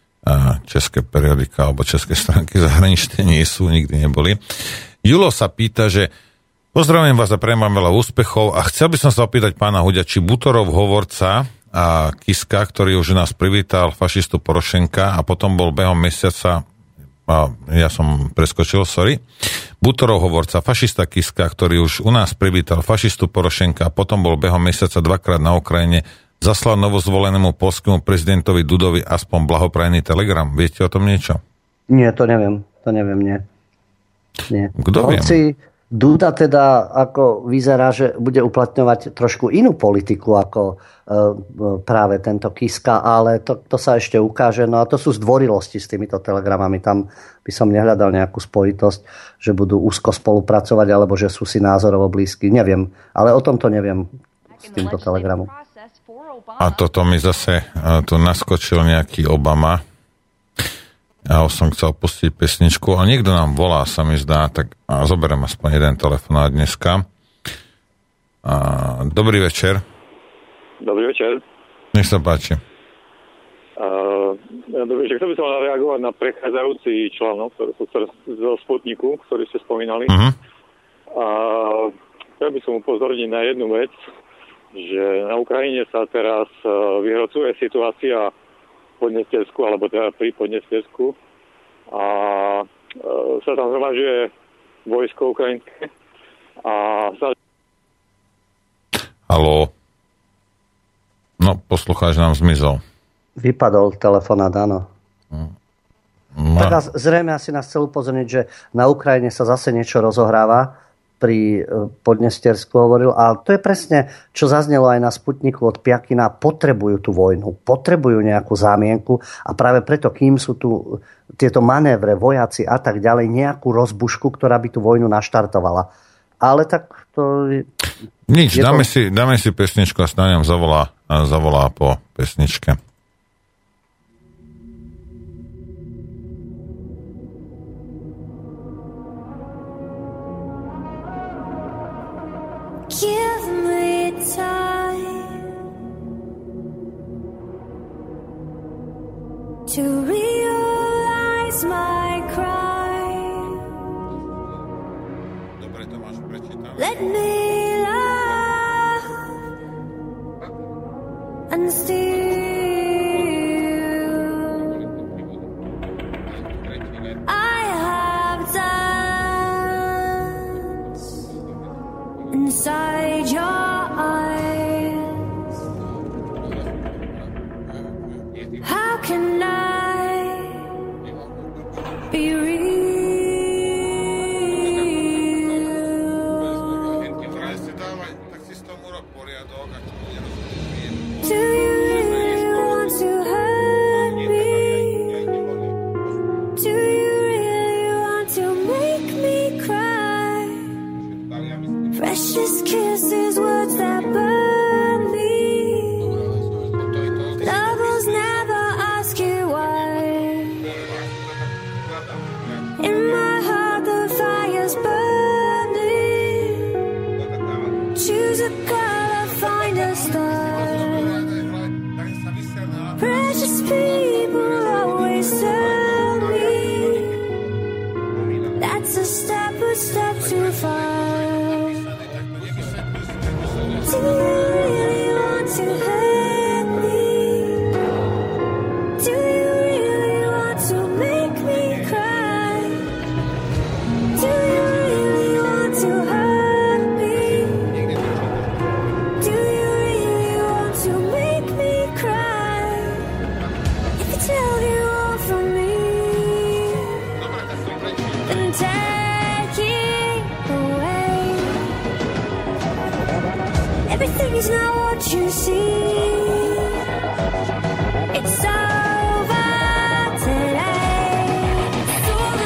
B: české periodika alebo české stránky zahraničné nie sú, nikdy neboli. Julo sa pýta, že pozdravujem vás a prajem vám veľa úspechov a chcel by som sa opýtať pána Huďa, či Butorov hovorca a Kiska, ktorý už nás privítal fašistu Porošenka a potom bol behom mesiaca, a ja som preskočil, sorry, Butorov hovorca, fašista Kiska, ktorý už u nás privítal fašistu Porošenka a potom bol behom mesiaca dvakrát na Ukrajine, zaslal novozvolenému poľskému prezidentovi Dudovi aspoň blahoprajný telegram. Viete o tom niečo?
C: Nie, to neviem. To neviem, nie. nie.
B: Kto vie?
C: Hoci Duda teda ako vyzerá, že bude uplatňovať trošku inú politiku ako e, práve tento Kiska, ale to, to sa ešte ukáže. No a to sú zdvorilosti s týmito telegramami. Tam by som nehľadal nejakú spojitosť, že budú úzko spolupracovať alebo že sú si názorovo blízky. Neviem. Ale o tomto neviem s týmto telegramom.
B: A toto mi zase tu naskočil nejaký Obama. Ja som chcel pustiť pesničku a niekto nám volá, sa mi zdá, tak a zoberiem aspoň jeden telefonát dneska. A, dobrý večer.
F: Dobrý večer.
B: Nech sa páči.
F: Uh, dobrý večer. Chcel by som reagovať na prechádzajúci článok zo Sputniku, ktorý ste spomínali. Uh-huh. A chcel by som upozorniť na jednu vec, že na Ukrajine sa teraz vyhrocuje situácia v Podnestersku, alebo teda pri Podnestersku a sa tam zhromažďuje vojsko ukrajinské a sa...
B: Haló. No, poslucháč nám zmizol.
C: Vypadol telefonát, áno.
B: No.
C: Tak zrejme asi nás chcel upozorniť, že na Ukrajine sa zase niečo rozohráva. Pri Podnestersku hovoril. A to je presne, čo zaznelo aj na Sputniku od Piakina. Potrebujú tú vojnu, potrebujú nejakú zámienku a práve preto, kým sú tu tieto manévre, vojaci a tak ďalej, nejakú rozbušku, ktorá by tú vojnu naštartovala. Ale tak to...
B: Nič, dáme,
C: to...
B: si, dáme si pesničku a snáď nám zavolá, zavolá po pesničke.
E: Give me time to realize my crime.
B: Dobre, to máš prečítané.
E: Let me love and steal. I have danced inside your eyes. How can I be real? Do you really want to hurt me? Do you really want to make me cry? Precious kisses, words that burn me. Lovers never ask you why. In my heart the fire's burning. Choose a color, find a star. Precious people.
G: Everything is not what you see. It's over today. It's over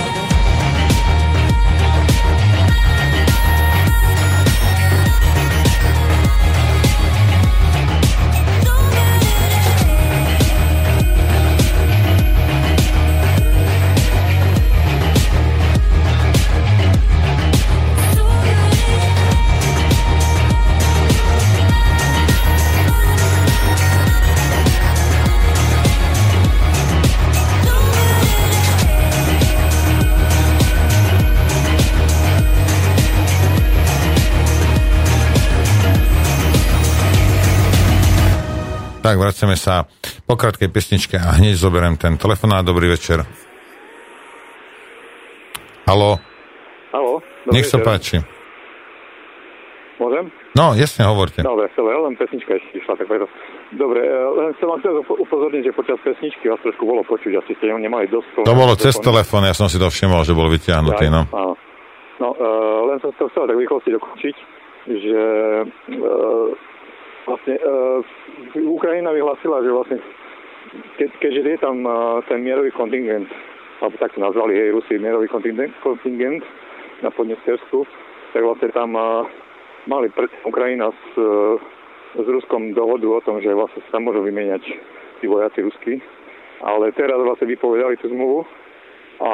B: Tak, vraceme sa po krátkej pesničke a hneď zoberiem ten telefonát. Dobrý večer. Haló?
F: Haló?
B: Nech sa páči.
F: Môžem?
B: No, jasne, hovorte.
F: Dobre, celé, len pesnička ešte išla, tak preto. Dobre, len som vám chcel upozorniť, že počas pesničky vás trošku bolo počuť, asi ste nemali dosť.
B: To bolo cez telefón, ja som si to všimol, že bol vytiahnutý, no.
F: Áno. No, uh, len som to chcel tak rýchlosti dokončiť, že uh, vlastne uh, Ukrajina vyhlásila, že vlastne ke, keďže je tam uh, ten mierový kontingent, alebo tak to nazvali jej Rusi, mierový kontingent, kontingent na Podnestersku, tak vlastne tam uh, mali pred Ukrajina s, uh, s Ruskom dohodu o tom, že vlastne sa môžu vymieňať tí vojaci Rusky, ale teraz vlastne vypovedali tú zmluvu a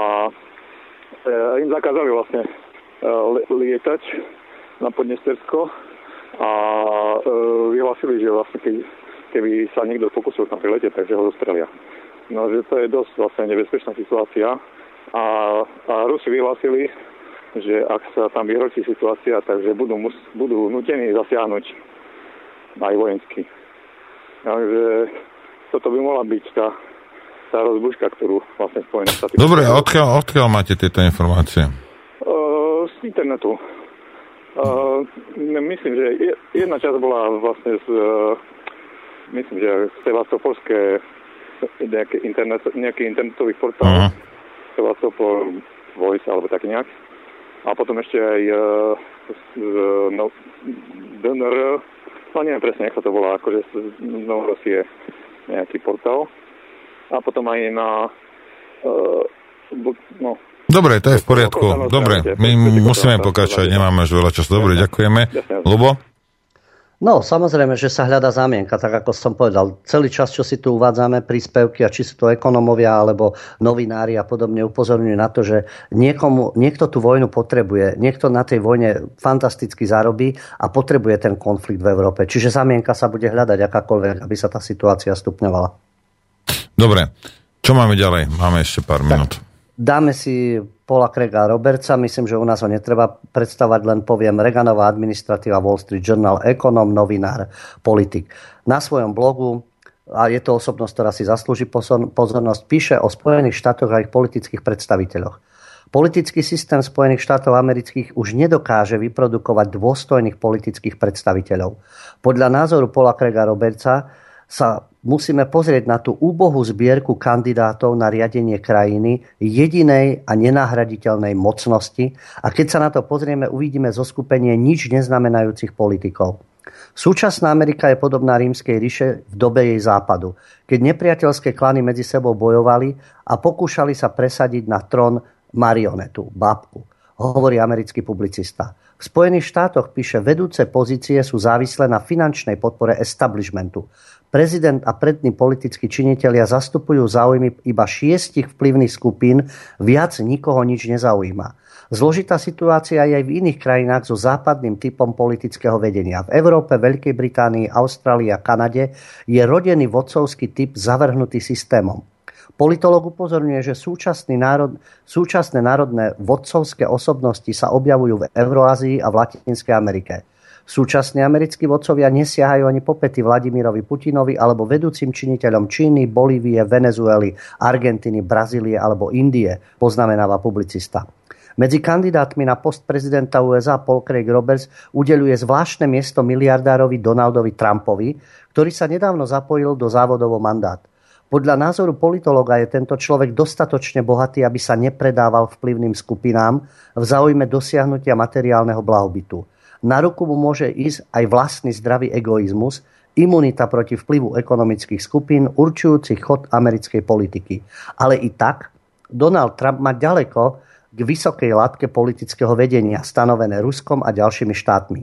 F: uh, im zakázali vlastne uh, lietať na Podnestersko a e, vyhlásili, že vlastne keď, keby sa niekto pokusil tam priletieť, takže ho zostrelia. No, že to je dosť vlastne nebezpečná situácia a, a Rusi vyhlásili, že ak sa tam vyhrotí situácia, takže budú, mus, budú nutení zasiahnuť aj vojensky. Takže toto by mohla byť tá, tá rozbuška, ktorú vlastne Spojené štáty...
B: Dobre, a odkiaľ, odkiaľ máte tieto informácie?
F: Uh, z internetu. Uh, myslím, že jedna časť bola vlastne z, uh, myslím, že Sevastopolské nejaký, internet, nejaký internetový portál, uh-huh. Sevastopol Voice alebo tak nejak. A potom ešte aj uh, z no, dé en er, no neviem presne, ako to bola, akože z Novorosie nejaký portál. A potom aj na uh, no,
B: dobre, to je v poriadku. Dobre, my musíme pokračovať, nemáme už veľa času. Dobre, ďakujeme. Ľubo?
C: No, samozrejme, že sa hľadá zámienka, tak ako som povedal. Celý čas, čo si tu uvádzame, príspevky, a či sú to ekonomovia alebo novinári a podobne, upozorňujú na to, že niekomu, niekto tú vojnu potrebuje, niekto na tej vojne fantasticky zarobí a potrebuje ten konflikt v Európe. Čiže zámienka sa bude hľadať akákoľvek, aby sa tá situácia stupňovala.
B: Dobre, čo máme ďalej? Máme ešte pár minút.
C: Dáme si Paula Craiga Robertsa, myslím, že u nás ho netreba predstavať, len poviem Reaganová administratíva, Wall Street Journal, ekonóm, novinár, politik. Na svojom blogu, a je to osobnosť, ktorá si zaslúži pozornosť, píše o Spojených štátoch a ich politických predstaviteľoch. Politický systém Spojených štátov amerických už nedokáže vyprodukovať dôstojných politických predstaviteľov. Podľa názoru Paula Craiga Robertsa sa musíme pozrieť na tú úbohú zbierku kandidátov na riadenie krajiny, jedinej a nenahraditeľnej mocnosti, a keď sa na to pozrieme, uvidíme zoskupenie nič neznamenajúcich politikov. Súčasná Amerika je podobná rímskej ríše v dobe jej západu, keď nepriateľské klany medzi sebou bojovali a pokúšali sa presadiť na trón marionetu, bábku, hovorí americký publicista. V Spojených štátoch, píše, vedúce pozície sú závislé na finančnej podpore establishmentu. Prezident a prední politickí činitelia zastupujú záujmy iba šiestich vplyvných skupín, viac nikoho nič nezaujíma. Zložitá situácia je aj v iných krajinách so západným typom politického vedenia. V Európe, Veľkej Británii, Austrálii a Kanade je rodený vodcovský typ zavrhnutý systémom. Politológ upozorňuje, že súčasný národ, súčasné národné vodcovské osobnosti sa objavujú v Euroázii a v Latinskej Amerike. Súčasní americkí vodcovia nesiahajú ani po päty Vladimirovi Putinovi alebo vedúcim činiteľom Číny, Bolívie, Venezuely, Argentíny, Brazílie alebo Indie, poznamenáva publicista. Medzi kandidátmi na post prezidenta ú es á Paul Craig Roberts udeľuje zvláštne miesto miliardárovi Donaldovi Trumpovi, ktorý sa nedávno zapojil do závodov o mandát. Podľa názoru politológa je tento človek dostatočne bohatý, aby sa nepredával vplyvným skupinám v záujme dosiahnutia materiálneho blahobytu. Na ruku mu môže ísť aj vlastný zdravý egoizmus, imunita proti vplyvu ekonomických skupín, určujúcich chod americkej politiky. Ale i tak Donald Trump má ďaleko k vysokej látke politického vedenia, stanovené Ruskom a ďalšími štátmi.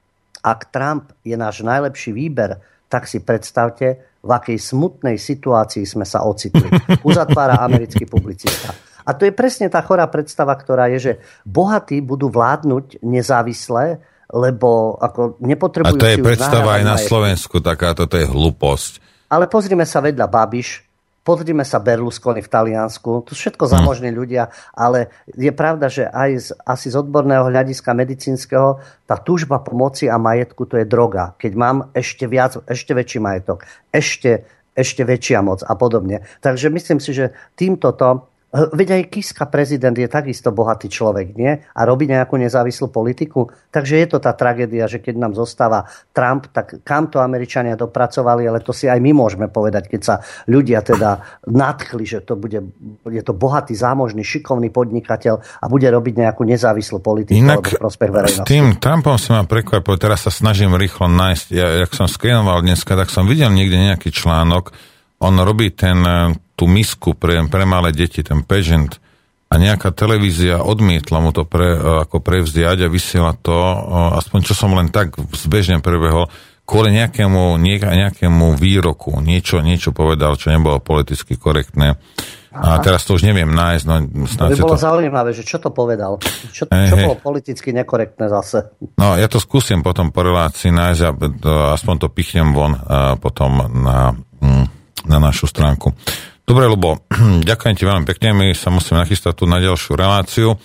C: Ak Trump je náš najlepší výber, tak si predstavte, v akej smutnej situácii sme sa ocitli. Uzatvára americký publicista. A to je presne tá chorá predstava, ktorá je, že bohatí budú vládnuť nezávisle, lebo ako nepotrebujú...
B: A to je predstava aj na Slovensku, taká toto je hlúposť.
C: Ale pozrime sa vedľa Babiš, pozrime sa Berlusconi v Taliansku, to sú všetko zamožní ľudia, ale je pravda, že aj z, asi z odborného hľadiska medicínskeho tá túžba po moci a majetku to je droga. Keď mám ešte viac, ešte väčší majetok, ešte, ešte väčšia moc a podobne. Takže myslím si, že týmto to... Veď aj Kiska prezident je takisto bohatý človek, nie? A robí nejakú nezávislú politiku. Takže je to tá tragédia, že keď nám zostáva Trump, tak kam to Američania dopracovali, ale to si aj my môžeme povedať, keď sa ľudia teda nadchli, že to bude, je to bohatý, zámožný, šikovný podnikateľ a bude robiť nejakú nezávislú politiku
B: Inak
C: alebo prospech verejnosti.
B: S tým Trumpom si ma prekvapil, teraz sa snažím rýchlo nájsť. Ja, jak som skrienoval dneska, tak som videl niekde nejaký článok. On robí ten, tú misku pre, pre malé deti, ten pageant, a nejaká televízia odmietla mu to pre, ako prevziať a vysiela to, aspoň čo som len tak zbežne prebehol, kvôli nejakému, nejakému výroku, niečo, niečo povedal, čo nebolo politicky korektné. Aha. A teraz to už neviem nájsť. No,
C: to by bolo to... zaujímavé, že čo to povedal. Čo, čo
B: hey,
C: bolo politicky nekorektné zase?
B: No, ja to skúsim potom po relácii nájsť a aspoň to pichnem von a potom na... Mm, na našu stránku. Dobre, Ľubo, ďakujem ti veľmi pekne, my sa musíme nachystať tu na ďalšiu reláciu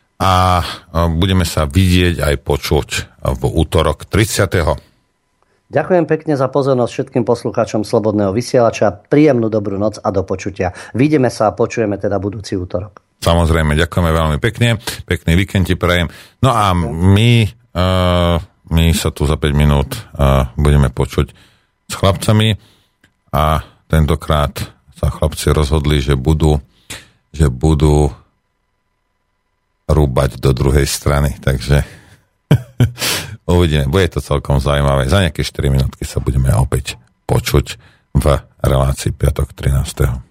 B: a budeme sa vidieť aj počuť v útorok tridsiateho
C: Ďakujem pekne za pozornosť všetkým poslucháčom Slobodného vysielača, príjemnú dobrú noc a do počutia. Vidíme sa a počujeme teda budúci útorok.
B: Samozrejme, ďakujeme veľmi pekne, pekný víkend ti prajem. No a my, uh, my sa tu za päť minút uh, budeme počuť s chlapcami a tentokrát sa chlapci rozhodli, že budú, že budú rúbať do druhej strany. Takže uvidíme. Bude to celkom zaujímavé. Za nejaké štyri minútky sa budeme opäť počuť v relácii piatok trinásteho